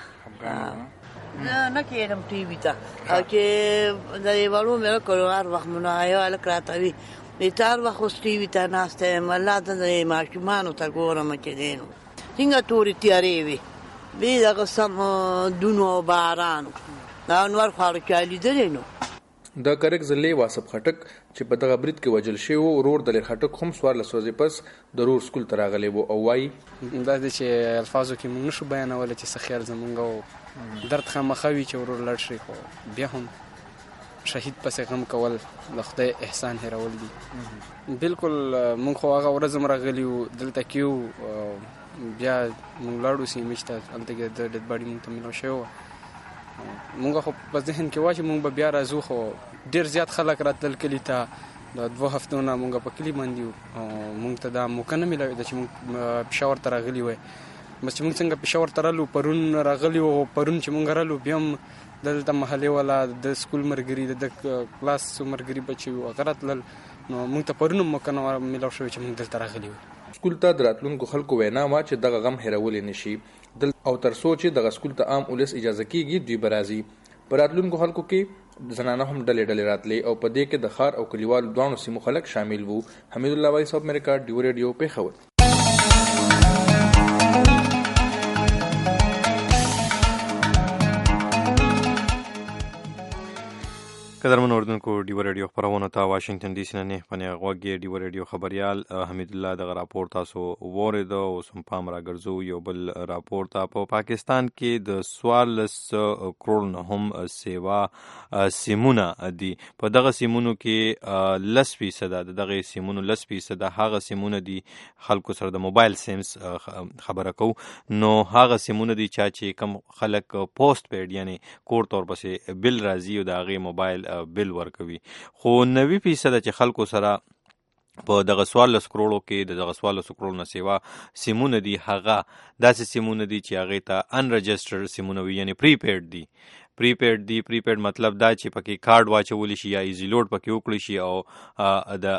نه نه کېدم ټي وي ته او چې د یې وړو مې وکړو هر وخت مو نو یو هلک راته وي د هر وخت اوس ټي وي ته ناسته یم الله ته د ماشومانو ته ګورم چې دی نو څنګه تورې تیارې وي بې دغه سم دونو او باران دا انور خو هر چا لیدلی نو. د کرک ضلع واسف خټک چې په دغه برید کې وجل شوی ورور دلیر خټک هم سوار لسوځي پس ضرور سکول ته راغلی وو او وایي دا د چې الفاظو کې موږ نشو بیانولی چې څه خیال زمونږ او درد خامخا وي چې ورور لړ شي خو بیا هم شهید پسې غم کول د خدای احسان هېرول دي. بالکل موږ خو هغه ورځ هم راغلي وو دلته کې وو بیا موږ لاړو سیمې ته هلته کې د ډیډ باډي موږ ته میلاو شوی وه. موږ خو په ذهن کې وه چې موږ به بیا راځو خو ډېر زیات خلک راتلل کلي ته د دوه هفتو نه موږ په کلي باندې وو او موږ ته دا موقع نه میلاوېده چې موږ پېښور ته راغلي وای. بس چې موږ څنګه پېښور ته رالو پرون راغلي وو پرون چې موږ رالو بیا هم دلته محلې والا د سکول مرګري د کلاس مرګري بچي وو هغه راتلل نو موږ ته پرون موقع نه میلاو شوې چې موږ دلته راغلي وو. سکول ته د راتلونکو خلکو وینا وه چې دغه غم هېرولی نه شي دل او تر څو چې دغه سکول ته عام ولس اجازه کېږي دوی به راځي. په راتلونکو خلکو کې زنانه هم ډلې ډلې راتلې او په دې کې د ښار او کلیوالو دواړو سیمو خلک شامل وو. حمید الله وایس اف امریکا ډیو ریډیو پېښور. قدرمن اردوونکو ډیو ریډیو خپرونو ته واشنگټن ډي سي نه نه پنه غوږی ډیو ریډیو خبريال حمید الله دغه راپور تاسو وورید او سم پام راګرځو یو بل راپور ته په پاکستان کې د سوالس کروڑ نه هم سیوا سیمونه دي. په دغه سیمونو کې لس فیصد دغه سیمونو لس فیصد هغه سیمونه دي خلکو سره د موبایل سیمز خبره کو نو هغه سیمونه دي چې کم خلک پوسټ پیډ یعنی کور تور پسې بل راځي او د هغه موبایل بل ورکوي. خو نوي فیصد چې خلکو سره په دغه سوالس کروڑو کې د دغه سوالس کروڑو نه سیوا سیمونه دي هغه داسې سیمونه دي چې هغه ته ان رجسټرډ سیمونه وي یعنی پری پیډ دي. پری پیډ دی پری پیډ مطلب دا چې پکې کارت واچول شي یا ایزی لوډ پکې وکړي شي او د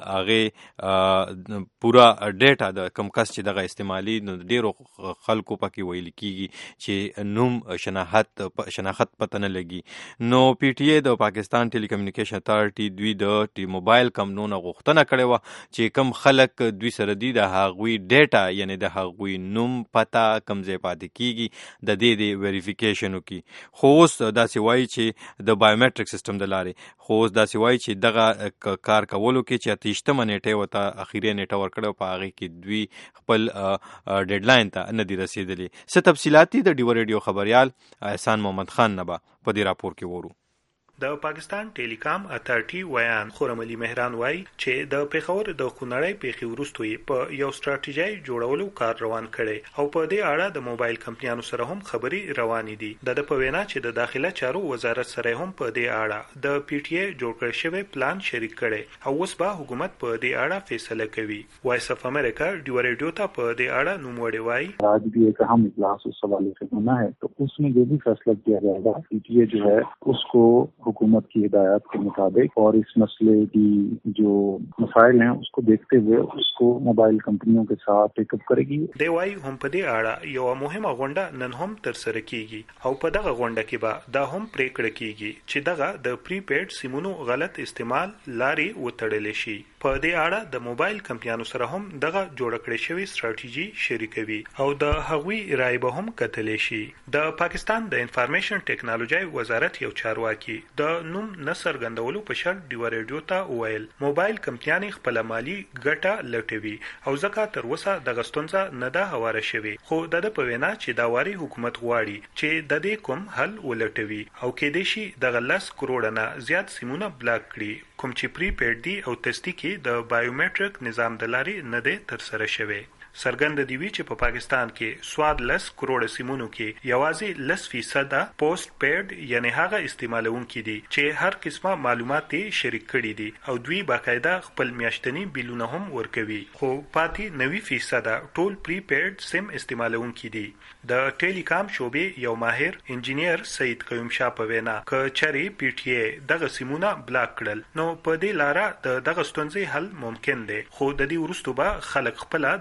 هغه پورا ډیټا د کم کس چې دغه استعمالي نو ډیرو خلکو پکې ویل کیږي چې نوم شناخت شناخت پته نه لګي. نو پی ټی ای د پاکستان ټیلی کمیونیکیشن اتارټي دوی د ټي موبایل کمپنونو غوښتنه کړې وه چې کم خلک دوی سره دي د هغوی ډیټا یعنی د هغوی نوم پته کم ځای پاتې کیږي د دې د ویریفیکیشن وکي. خو اوس داسې وایي چې د بایومټریک سیستم د لارې خو اوس داسې وایي چې دغه کار کولو کې چې اتهشتمه نیټه ورته اخیری نیټه ورکړې په هغې کې دوی خپل ډیډلاین ته نه دي رسېدلي. څه تفصیلات دي د ډیو ریډیو خبریال احسان محمد خان نه به په دې راپور کې وورو. د پاکستان ټیلیکام اتارټي ویان خورم علي مهران وایي چې د پیښور د خونړۍ پیښې وروسته یې په یو ستراتیژي جوړولو کار روان کړي او په دې اړه د موبایل کمپنیانو سره هم خبرې روانې دي. د په وینا چې د داخله چارو وزارت سره هم په دې اړه د پی ټی ای جوړ کړی شوی پلان شریک کړي او اوس به حکومت په دې اړه فیصله کوي. وایس اف امریکا ډیو ریډیو ته په دې اړه نوموړی وایي आज भी एक अहम इजलास उस हवाले से होना है तो उसमें जो भी फैसला किया जाएगा पी टी ए जो है उसको हुकूमत की हिदायत के मुताबिक और इस मसले की जो मसाइल हैं उसको देखते हुए उसको मोबाइल कंपनियों के साथ पिकअप करेगी. دی وايي هم په دې اړه یو مهمه غونډه نن هم تر سره کیږي او په دغه غونډه کې به دا هم پریکړه کیږي چې دغه د پری پیډ سیمونو غلط استعمال لاري وتړل شي. په دې اړه د موبایل کمپنیانو سره هم دغه جوړ کړی شوی ستراتیژي شریکوي او د هغوی رائے به هم کتلی شي. د پاکستان د انفارمیشن ټیکنالوژي وزارت یو چارواکي د نوم نصر غندولو په شرط ډیو ریډیو ته وویل موبایل کمپنیانې خپل مالی ګټه لټوي او ځکه تر اوسه دغه ستونزه نه ده هواره شوې. خو د ده په وینا چې دا واري حکومت غواړي چې د دې کوم حل ولټوي او کېدای شي دغه لس کروړه نه زیات سیمونه بلاک کړي کوم چې پری پیډ دي او تصدیقي د بایومټریک نظام د لارې نه دی ترسره شوی. سرګند دی وی چې په پاکستان کې سواد لس کروڑ سیمونو کې یوازې لس فیصد پوسټ پیډ یعنی هغه استعمالونکي دي چې هر قسمه معلومات شریک کړي دي او دوی باقاعده خپل میاشتنی بیلونه هم ورکوي. خو پاتې نوي فیصد ټول پری پیډ سیم استعمالونکي دي. د ټیلیکام شوبې یو ماهر انجینیر سید قیوم شاه په وینا ک چری پی ټی ای دغه سیمونه بلاک کړل نو په دې لاره د دغه ستونزې حل ممکن دی. خو د دې وروسته به خلک خپل د موبایل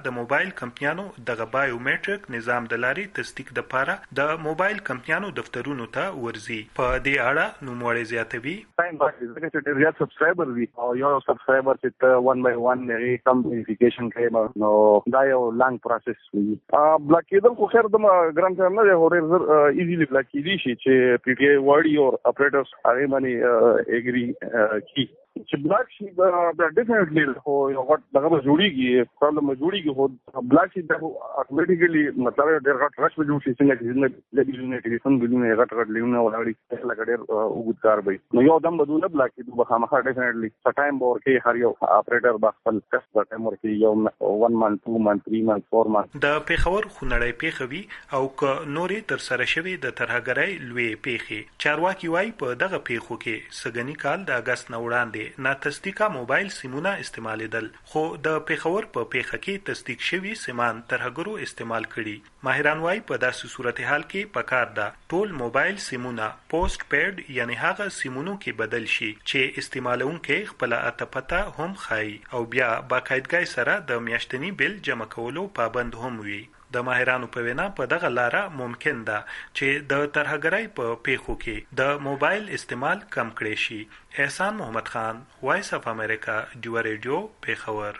موبایل کمپنیانو دغه بایومټریک نظام د لاري تصدیق د پاره د موبایل کمپنیانو دفترونو ته ورځي. په دې اړه نوموړی زیاتوي ټایم باندې ځکه چې ډیر زیات سبسکرایبر وي او یو سبسکرایبر چې ته ون بای ون یې کم ویریفیکیشن کوي نو دا یو لانګ پروسس وي. بلاک کېدل خو خیر د ګرام ټایم نه دی، هو ډیر زر ایزیلی بلاک کېدی شي چې پی ټی آی وړي او اپریټرز هغه باندې اګری کی چې بلاک شي دا ډیفینټلی خو یو غټ دغه جوړیږي پرابلم جوړیږي خو بلاک شي دا اتوماتیکلی مطلب ډیر غټ رش به جوړ شي څنګه چې د بیلونه ټلیفون بیلونه غټ غټ لیونه ولاړي لکه ډیر وګت کار وي نو یو دم بدونه بلاک کېدو به خامخا ډیفینټلی ټایم به ورکې هر یو اپریټر به خپل کس د ټایم ورکې یو ون منت ټو منت تھری منت فور منت. د پیښور خونړی پیښوي او ک نورې تر سره شوی د ترهګرۍ لوی پیښې چارواکي وای په دغه پیښو کې سګنی کال د اگست نه وړاندې نا تصدیقه موبایل سیمونه استعمالیدل، خو د پیښور په پیښه کې تصدیق شوی سیمان ترهګرو استعمال کړي. ماهران وای په داسې صورتحال کې پکار ده ټول موبایل سیمونه پوسټ پیډ یعنی هغه سیمونو کې بدل شي چې استعمالونکي خپل اتپته هم خای او بیا باقاعدګۍ سره د میاشتنی بیل جمع کولو پابند هم وي. د ماهرانو په وینا په دغه لاره ممکن ده چې د ترهګرۍ په پیښو کې د موبایل استعمال کم کړي شي. احسان محمد خان، وایس اف امریکا، ډیو ریډیو، پیښور.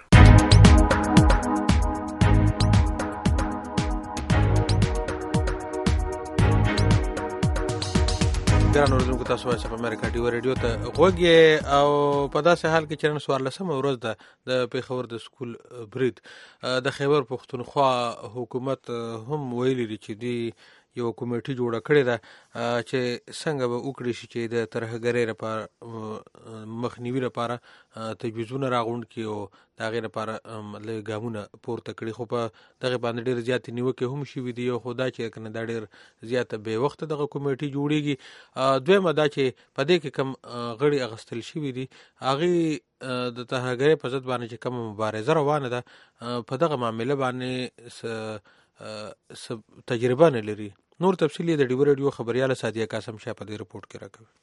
ګران اوریدونکو، تاسو وایس اف امریکا ډیو ریډیو ته غوږی او په داسې حال کې چې نن څوارلسمه ورځ ده د پیښور د سکول برید. د خیبر پښتونخوا حکومت هم ویلي دي چې دی یو کمیټي جوړه کړې ده چې څنګه به وکړي شي چې د ترهګرۍ لپاره مخنیوي لپاره تجویزونه راغونډ کړي او د هغې لپاره لږ ګامونه پورته کړي. خو په دغې باندې ډېرې زیاتې نیوکې هم شوي دي. خو دا چې که نه دا ډېر زیاته بې وخته دغه کمیټي جوړېږي. دویمه دا چې په دې کې کم غړي اخیستل شوي دي هغې د ترهګرۍ په ضد باندې چې کومه مبارزه روانه ده په دغه معامله باندې تجربه نه لري. نور تفصیل د ډیو ریډیو خبرياله سادیه قاسم شاه په دې رپورت کې راکوي.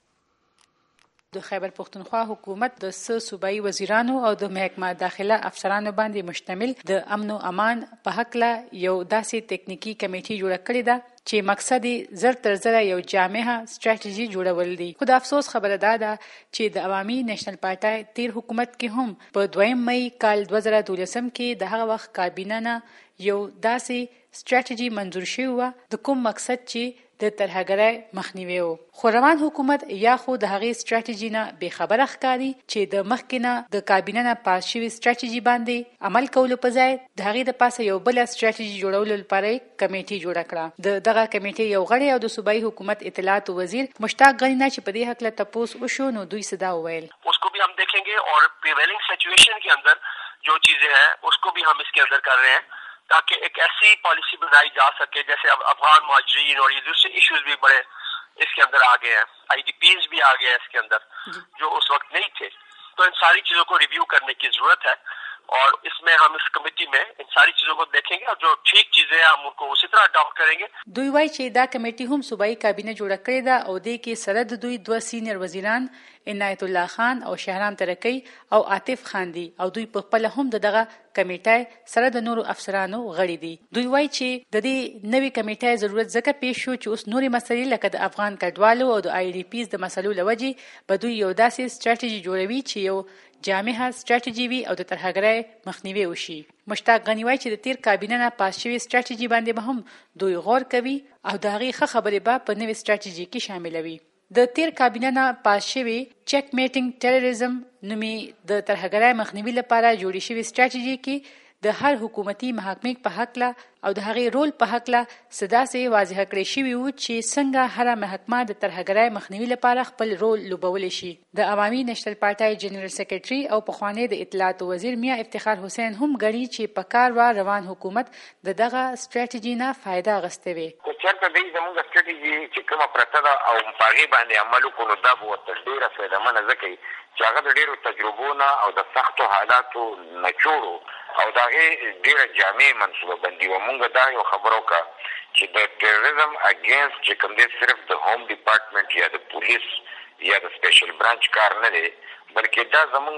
د خیبر پښتونخوا حکومت د څو صوبایي وزیرانو او د محکمه داخله افسرانو باندې مشتمل د امن او امان په حق له یو داسې ټکنیکی کمیټي جوړه کړې ده چې مقصد یې زر تر زره یو جامعه ستراتیژي جوړول دي. خو د افسوس خبره ده ده چې د عوامي نېشنل پارټۍ تیر حکومت کې هم په دویم مئی کال دوه زره دولسم کې د هغه وخت کابینه نه یو داسې ستراتیژي منظور شوی و د کوم مقصد چې د ترهګرۍ مخنیوي و. خو روان حکومت یا خو د هغې ستراتیژي نه بې خبره ښکاري چې د مخکې نه د کابینه نه پاس شوي ستراتیژي باندې عمل کولو په ځای د هغې د پاسه یو بله ستراتیژي جوړولو لپاره یې کمیټي جوړه کړه. د دغه کمیټې یو غړی او د صوبایي حکومت اطلاعات وزیر مشتاق غنی نه چې په دې هکله تپوس وشو نو دوی صدا وویل उसको भी हम देखेंगे और प्रिवेलिंग सिचुएशन के अंदर जो चीजें हैं उसको भी हम इसके अंदर कर रहे हैं ताकि एक ऐसी पॉलिसी बनाई जा सके जैसे अब अफगान मुहाजिरीन और ये दूसरे इश्यूज भी बड़े इसके अंदर आ गए हैं, आईडीपीज भी आ गए हैं इसके अंदर जो उस वक्त नहीं थे. तो इन सारी चीजों को रिव्यू करने की जरूरत है और इसमें हम इस कमेटी में इन सारी चीजों को देखेंगे और जो ठीक चीजें हैं हम उनको उसी तरह अडॉप्ट करेंगे. دوی وایي چې دا کمیټي هم صوبایي کابینه جوړه کړې ده او دې کې سره د دوی دوه سینیر وزیران عنایت الله خان او شهرام ترکی او عاطف خان دي او دوی په خپل هم دغه کمیټه سره د نورو افسرانو غړي دي. دوی وایي چې د دې نوې کمیټې ضرورت ځکه پیښ شو چې اوس نورې مسلې لکه د افغان کډوالو او د آی ډي پیز د مسلو لوجې به دوی یو داسې ستراتیژي جوړوي چې یو جامعه ستراتیژي وي او د ترهګرۍ مخنیوي وشي. مشتاق غنی وایي چې د تیر کابینه نه پاس شوی ستراتیژي باندې به هم دوی غور کوي او د هغې ښه خبرې به په نوې ستراتیژي کې شاملوي. د تیر کابینه نه پاس شوی چیک میټینګ ټیرریزم نومې د ترهګرۍ مخنیوي لپاره جوړې شوې ستراتیژي کې د هر حکومتي محکمې په حق له او د هغې رول په حق له څه واضح کړی شوي وو چې څنګه هره محکمه د ترهګرۍ مخنیوي لپاره خپل رول لوبولی شي. د عوامي نېشنل پارټۍ جنرال سیکرټري او پخوانی د اطلاعات وزیر میا افتخار حسین هم ګڼي چې په کار وا روان حکومت د دغه ستراتیژي نه فایده اخیستې وي. که چېرته دوی زموږ ستراتیژي چې کومه پرته ده او په هغې باندې عمل وکړو نو دا به ورته ډېره فایدهمنه ځکه چې هغه د ډېرو تجربو نه او د سختو حالاتو نچوړو او د هغې ډېره جامع منصوبه بندي وه. مونږ دا یو خبره وکړه چې د ټیرریزم اګینسټ چې کوم دی صرف د ہوم ډپارټمنټ یا د پولیس یا د سپیشل برانچ کار نه دی بلکې دا زمونږ د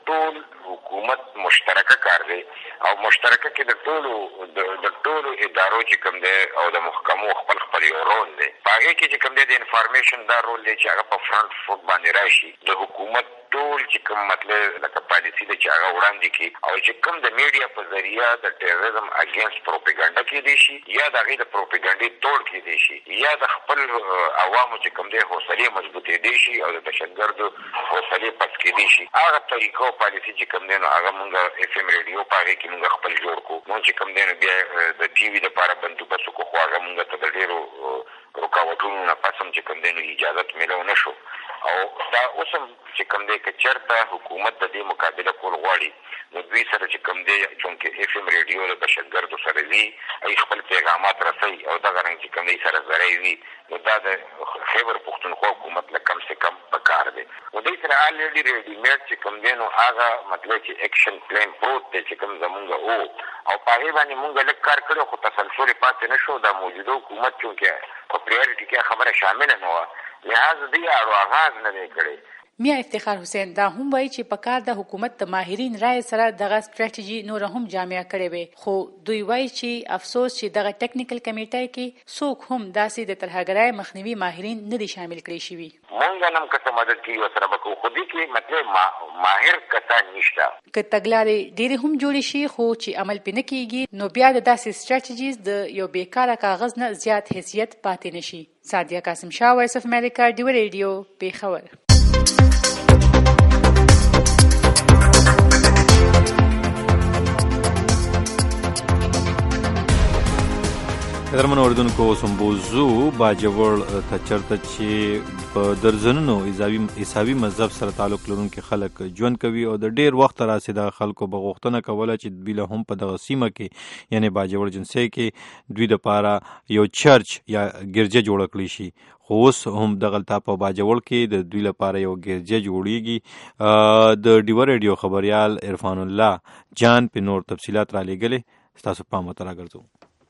ټول حکومت مشترکه کار دی او مشترکه کې د ټولو د ټولو ادارو چې کوم دی او د محکمو خپل خپل یو رول دی. په هغې کې چې کوم دی د انفارمیشن دا رول دی چې هغه په فرنټ فوټ باندې راشي. د حکومت ټول چې کوم مطلب لکه پالیسي ده چې هغه وړاندې کړي او چې کوم د میډیا په ذریعه د ټیرریزم اګینسټ پروپاګانډا کېدی شي یا د هغې د پروپاګانډې توړ کېدی شي یا د خپل عوامو چې کوم دی حوصلې مضبوطېدی شي او د دهشتګردو حوصلې پس کېدی شي. هغه طریقه او پالیسي چې کوم دی نو هغه مونږ اف ام ریډیو په هغې کې مونږ خپل جوړ کړو. مونږ چې کوم دی نو بیا د ټي وي دپاره بندوبست وکړو خو هغه مونږ ته د ډېرو رکاوټونو نه پس هم چې کوم دی نو اجازت میلو نه شو او دا اوس هم چې کوم دی که چېرته حکومت د دې مقابله کول غواړي نو دوی سره چې کوم دی چونکې اف ام ریډیو د دهشتګردو سره وي هغوی خپل پیغامات رسوي او دغه رنګ چې کوم دی سره ځری وي نو دا د خیبر پښتونخوا حکومت له کم سے کم پکار دی. نو دوی سره الریډي ریډیمیډ چې کوم دی نو هغه مطلب چې ایکشن پلان پروت دی چې کوم زمونږ و او په هغې باندې مونږ لږ کار کړی خو تسلسل یې پاتې نه شو. دا موجوده حکومت چونکې په پریارټي کې خبره شامله نه وه لحاظ دوی اړو آغاز نه دی کړی. میا افتخار حسین دا هم وایي چې په کار د حکومت د ماهرین رای سره دغه سټریټجي نور هم جامع کړی وي خو دوی وایي چې افسوس چې دغه ټیکنیکل کمیټه کې څوک هم داسې د ترهګرۍ مخنیوي ماهرین نه دي شامل کړي شوي. مونږ هم که څه مدد کړي ورسره به کوو خو دې کې مطلب ماهر کسان نشته. که تګلارې ډېرې هم جوړې شي خو چې عمل پرې نه کېږي نو بیا د داسې سټریټجیز د یو بیکاره کاغذ نه زیات حیثیت پاتې نه شي. سادیه قاسم شاه، وایس اف امریکا، ډیو ریډیو، پیښور. درمن اردوونکو سمبوزو باجوړ ته چرته چې په درځنونو عیساوي مذهب سره تعلق لرونکي خلک ژوند کوي او د ډیر وخت راځي د خلکو بغوښتنه کوله چې دوی له هم په دغه سیمه کې یعنی باجوړ جنسي کې دوی د پاره یو چرچ یا ګرجه جوړ کړی شي. خو اوس هم دغلته په باجوړ کې د دوی لپاره یو ګرجه جوړیږي. د ډیو ریډیو خبريال عرفان الله جان په نور تفصيلات را لېږلې ستاسو پام ته راګرځو.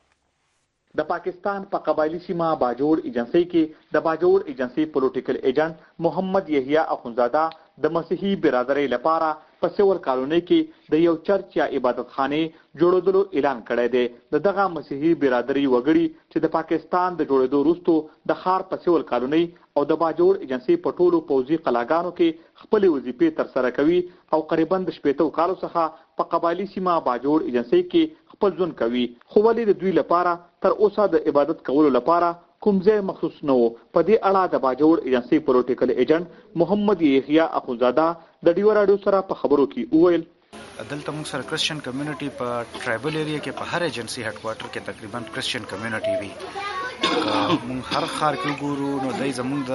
د پاکستان په قبایلی سیمه باجوړ ایجنسی کې د باجوړ ایجنسی پولیټیکل ایجنټ محمد یحیی اخونزاده د مسیحي برادرۍ لپاره په سیول کالونی کې د یو چرچ یا عبادت خانه جوړولو اعلان کړی دی. د دغه مسیحي برادرۍ وګړي چې د پاکستان د جوړېدو وروسته د ښار په سیول کالونی او د باجوړ ایجنسی په ټولو پوځي قلاګانو کې خپلې وظیفې ترسره کوي او قریبا د شپېتو کالو څخه په قبایلی سیمه باجوړ ایجنسی کې خپل ژوند کوي. خو ولې د دوی لپاره تر اوسه د عبادت کولو لپاره کوم ځای مخصوص نه و. په دې اړه د باجوړ ایجنسی پولیټیکل ایجنټ محمد یحیی اخونزاده د ډیو راډیو سره په خبرو کې وویل دلته موږ سره کرسچن کمیونټي په ټرایبل ایریا کې په هر ایجنسی هډ کوارټر کې تقریبا کرسچن کمیونټي وي. موږ هر خار کې ګورو نو دای زموږ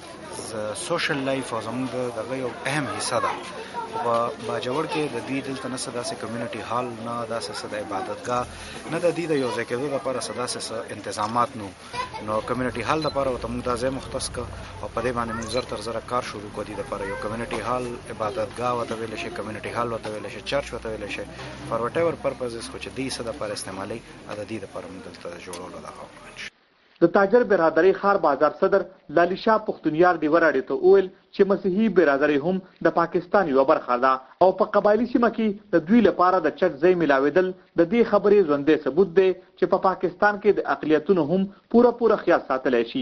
د سوشل لایف او زموږ د دغه یو اهم حصہ ده. په باجوړ کې د دې دلته نه داسې کمیونټي هال نه داسې د عبادتګاه نه د دې د یو ځای کېدو لپاره داسې انتظامات نو نو کمیونټي هال لپاره ورته موږ دا ځای مختص کړ او په دې باندې موږ زر تر زره کار شروع کړ. دې لپاره یو کمیونټي هال عبادتګاه ورته ویلی شي، کمیونټي هال ورته ویلی شي، چرچ ورته ویلی شي، فار وټ ایور پرپزز خو چې دې څه دپاره استعمالوي د دې دپاره موږ دلته جوړولو دغه وکړل. د تاجر برادرۍ خار بازار صدر لالیشا پختونیار ډیو راډیو ته وویل چې مسیحي برادرۍ هم د پاکستان یوه برخه ده او په قبایلي سیمه کې د دوی لپاره د چک ځای میلاوېدل د دې خبرې ژوندی ثبوت دی چې په پاکستان کې د اقلیتونو هم پوره پوره خیال ساتلی شي.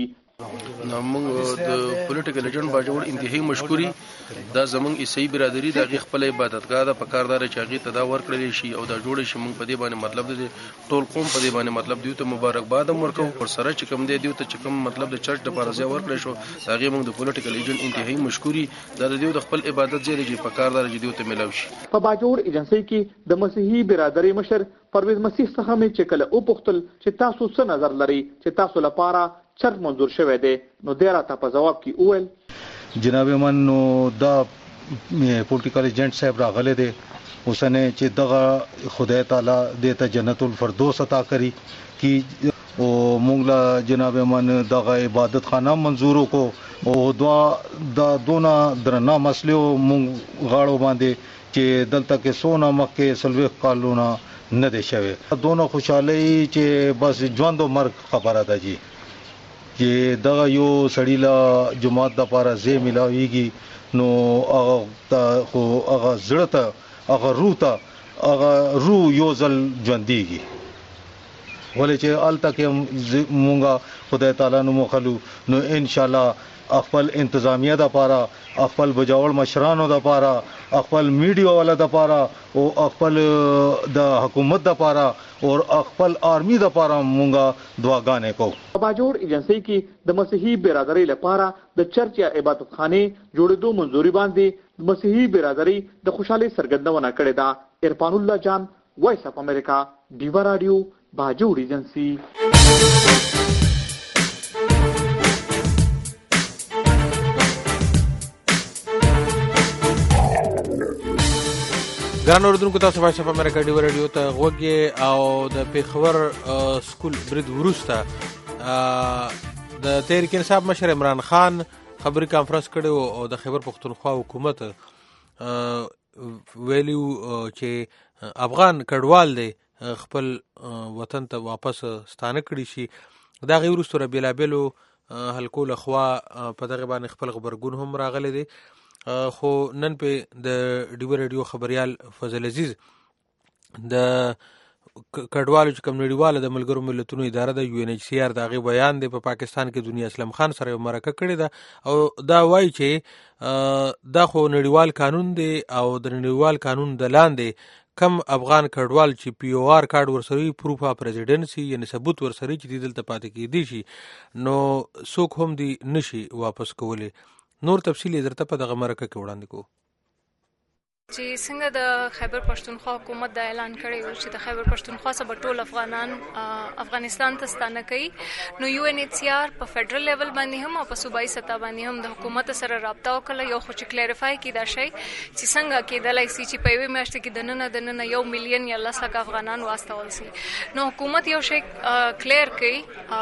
موږ د پولیټیکل ایجنټ باجوړ انتهایی مشکوري دا زمونږ عیسائی برادری د هغې خپله عبادتګاه ده. په کار دا چې هغې ته دا ورکړلی شي او دا جوړی شي. موږ په دې باندې مطلب د ټول قوم په دې باندې مطلب دیو ته مبارکباد هم ورکوو. پر سره چې کوم دی دیو ته چې کوم مطلب د چرچ دپاره ځای ورکړی شو د هغې موږ د پولیټیکل ایجنټ انتهایی مشکوري دا د دیو د خپل عبادت ځای دی چې په کار دا چې دیو ته میلاو شي. په باجوړ ایجنسۍ کې د مسیحي برادرۍ مشر پرویز مسیح څخه مې چې کله وپوښتل چې تاسو څه نظر لرئ چې تاسو لپاره چرچ منظور شوی دی نو دی راته په جواب کې وویل جناب من نو دا پولیټیکل ایجنټ صاحب راغلی دی اوسنی چې دغه خدای تعالی دې ته جنت الفردوس عطا کړي کی او مونږ له جناب من دغه عبادت خانه منظور وکړو او دوا دا دونه درنه مسلې مونږ غاړو باندې چې دلته کې سونه مخکې څلوېښت کالونه نه دی شوی. دونه خوشحالۍ چې بس ژوند او مرګ خبره ده جی. چې دغه یو سړی لا جماعت د پاره زی ملاويږي نو هغه خو هغه زړه ته هغه روح ته هغه روح یو ځل ژوندېږي ولې چې الته کې مونږه خدای تعالی نو مخلو نو ان شاء الله خپل انتظامیه د پاره خپل بجاول مشرانو د پاره خپل میډیا والا د پاره او خپل د حکومت د پاره او خپل آرمی د پاره مونږه دعاګانې کوو. باجوړ ایجنسی کې د مسیحي برادری لپاره د چرچ یا عبادت خانه جوړېدو منځوري باندې مسیحي برادری د خوشحالي سرګندونه کړې ده. عرفان الله جان، وایس اف امریکا، ډیوا رادیو، باجوړ ایجنسی. ګران اوردونکو، تاسو وایس اف امریکا ډیوا رادیو ته غوږی او د پیښور سکول برید وروسته د تحریک انصاف مشر عمران خان خبري کانفرنس کړی او د خیبر پختونخوا حکومت ویلیو چې افغان کډوال دی خپل وطن ته واپس ستانه کړي شي. دا غي وروسته را بیلابلو هلکو لخوا په دغه باندې خپل خبرګون هم راغلی دی. خو نن په د ډیوا رادیو خبريال فضل عزیز د کډوالو چې کوم نړیواله د ملګرو ملتونو اداره د یو ان ایچ سی آر د هغې بیان دی په پا پاکستان کې دنیا اسلام خان سره یو مرکه کړې ده او دا وایي چې دا خو نړیوال قانون دی او د نړیوال قانون د لاندې کم افغان کډوال چې پی او آر کارت ورسره پروف اف پریزیډنسي یعنی ثبوت ورسره چې دلته پاتې کېدی شي نو څوک هم دی نشي واپس کولی. نور تفصیل یې درته په دغه مرکه کې وړاندې کوو. چې څنګه د خیبر پښتونخوا حکومت دا اعلان کړی و چې د خیبر پښتونخوا څخه ټول افغانان افغانستان ته ستانه کوي، نو یو ان ایچ سی آر په فدرل لیول باندې هم او په صوبایي سطح باندې هم د حکومت سره رابطه وکړه. یو خو چې کلیریفای کړي دا شی چې څنګه کېدلی شي چې په یوې میاشت کې دننه دننه یو میلیون یا لس لکه افغانان واستول شي. نو حکومت یو شی کلیر کوي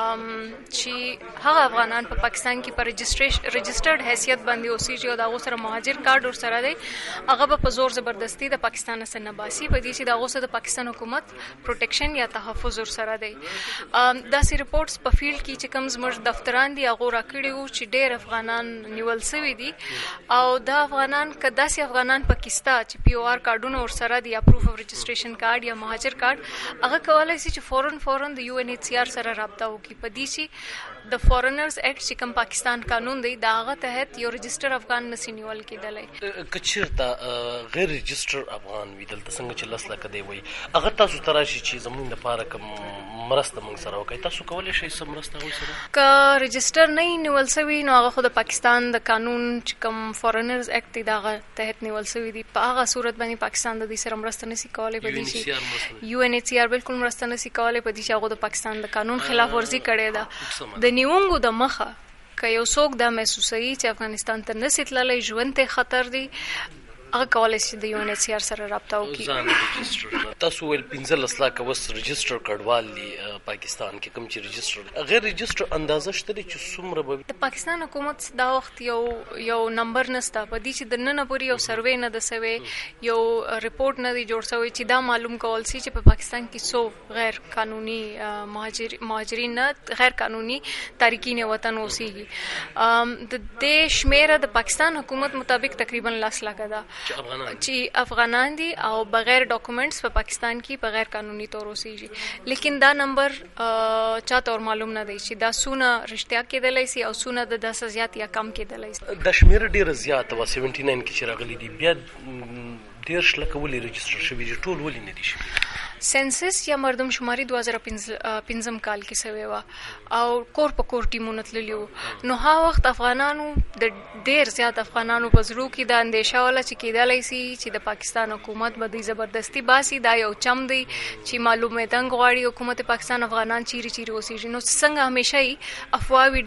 چې هغه افغانان په پاکستان کې په رجسټریشن رجسټرډ حیثیت باندې اوسېږي او د هغو سره مهاجر کارت ورسره دی، هغه به په زور زبردستی د پاکستان سره نه باسي په دې چې د هغو سره د پاکستان حکومت پروټیکشن یا تحفظ ورسره دی. داسې رپورټس په فیلډ کې چې کوم زموږ دفتران دي هغو راکړي وو چې ډېر افغانان نیول سوي دي او دا افغانان که داسې افغانان پکستا چې پی او آر کارډونه ورسره دي یا پروف اف رجسټریشن کارت یا مهاجر کارت، هغه کولی شي چې فورن فورن د یو ان ایچ سی آر سره رابطه وکړي په دې چې د فورنرز ایکټ چې کوم پاکستان قانون دی د هغه تحت یو رجسټر افغان نشي نیول کېدلی. که چېرته غیر رجسټر افغان وي دلته څنګه چې لس لکه دی وایي هغه تاسو ته راشي چې زموږ لپاره کوم مرسته موږ سره وکړئ، تاسو کولی شئ څه مرسته هغوی سره؟ که رجسټر نه وي نیول سوي نو هغه خو د پاکستان د قانون چې کوم فورنرز ایکټ دی د هغه تحت نیول سوي دي، په هغه صورت باندې پاکستان د دوی سره مرسته نشي کولی. په دې چې یو ان ایچ سی آر بالکل مرسته نشي کولی په دې چې هغو د پاکستان د قانون خلاف ورزي کړې ده. د نیونګو د مخه که یو څوک دا محسوسوي چې افغانستان ته نشي تللی، ژوند ته خطر دی، هغه کولی شي د یو ان ایچ سی آر سره رابطه وکړي. ځان رجسټر تاسو ویل پنځلس لکه اوس رجسټر کډوال دي پاکستان کې کوم چې رجسټر غیر رجسټر اندازه شته چې څومره به د پاکستان حکومت دا وخت یو یو نمبر نسته په دې چې د ننه پورې یو سروې نه ده سوی، یو رپورټ نه دی جوړ سوی چې دا معلوم کول شي چې په پاکستان کې څو غیر قانوني مهاجر مهاجرین نه غیر قانوني تارکین وطن اوسېږي. د دې شمیره د پاکستان حکومت مطابق تقریبا لس لکه ده چې افغانان دي او بغیر ډاکومنټس په پاکستان کې بغیر قانوني تور اوسېږي، لیکن دا نمبر چاته اور معلوم نه دی چې دا سونه رښتیا کېدلی سي او سونه د داسې زیات یا کم کېدلی سي. دا شمېره ډېره زیاته وه سیونټي ناین کې چې راغلي دي، بیا دېرش لکه ولې رجسټر شوي دي، ټول ولې نه دي شوي؟ سنسس یا مردم شماري دوه زره پنځم کال کې سوی وه او کور په کور ټیمونه تللي وو، نو هغه وخت افغانانو د ډېر زیات افغانانو په زړو کې دا اندېښه وله چې کېدلی سي چې د پاکستان حکومت به دوی زبردستي باسي، دا یو چم دی چې معلومېدنګ غواړي حکومت پاکستان افغانان چیرې چیرې اوسېږي. نو څنګه همیشه یې افواوې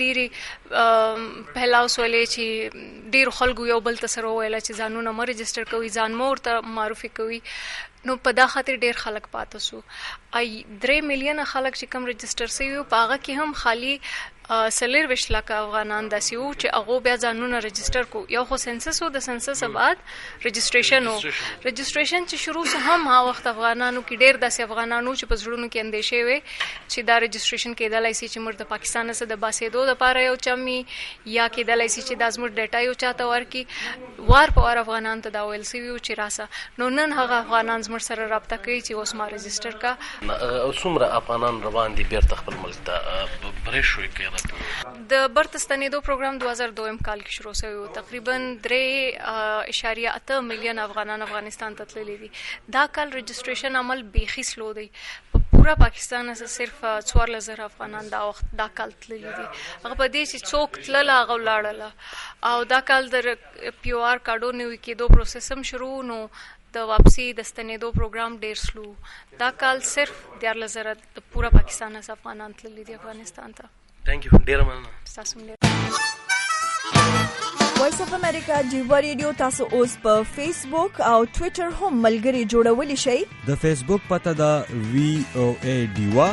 ډېرې پهلاو سولې چې ډېرو خلکو یو بل ته سره وویله چې ځانونه مه رجسټر کوي، ځان مه ورته معرفي کوي، نو په دا خاطر ډېر خلک پاته سو. درې میلیونه خلک چې کوم رجسټر سوي وو په هغه کې هم خالي سلیر وش لکه افغانان داسې وو چې هغه بیا ځانونه رجسټر کو. یو خو سنسس و، د سنسس بعد رجسټریشن و. رجسټریشن چې شروع سو هم ها وخت افغانانو کې ډېر داسې افغانانو چې په زړونو کې اندېښې وې چې دا رجسټریشن کېدلای شي چې موږ د پاکستان څخه د باسېدو دپاره یو چمي یا کېدلای شي چې دا زموږ ډیټا یو چاته ورکړي. وار په وار افغانانو ته دا ویل سوي وو چې راسه. نو نن هغه افغانان زموږ سره رابطه کوي چې اوس ما رجسټر کا. او څومره افغانان روان دي بیرته خپل ملک ته برې شوي کېږي؟ د برته ستنېدو پروګرام دوه زره دویم کال کې شروع شوی و. تقریبا درې اشاریه اته میلیون افغانان افغانستان ته تللي دي. دا کال رجسټریشن عمل بیخي سلو دی. په پورا پاکستان څخه صرف څوارلس زره افغانان دا وخت دا کال تللي دي. هغه په دې چې څوک تلله هغه ولاړله. او دا کال د پی او آر کارډو نوي کېدو پروسس هم شروع، نو د واپسي د ستنېدو پروګرام ډېر سلو. دا کال صرف دیارلس زره د پورا پاکستان څخه افغانان تللي دي افغانستان ته. Thank you. ډیره مننه. تاسو هم وایس اف امریکا ډیوا ریډیو تاسو اوس په فیسبوک او ټوئیټر هم ملګري جوړولی شئ. د فیسبوک پته دا وی او ای ډیوا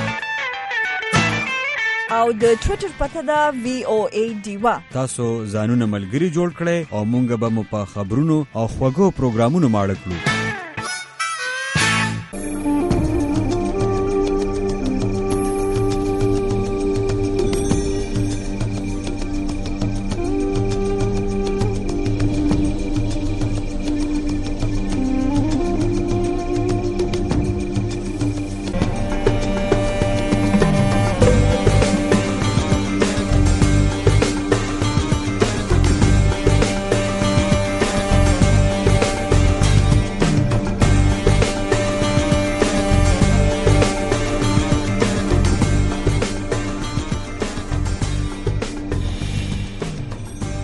او د ټوئیټر پته دا وی او ای ډیوا. تاسو ځانونه ملګري جوړ کړئ او مونږ به مو په خبرونو او خوږو پروګرامونو ماړه کړو.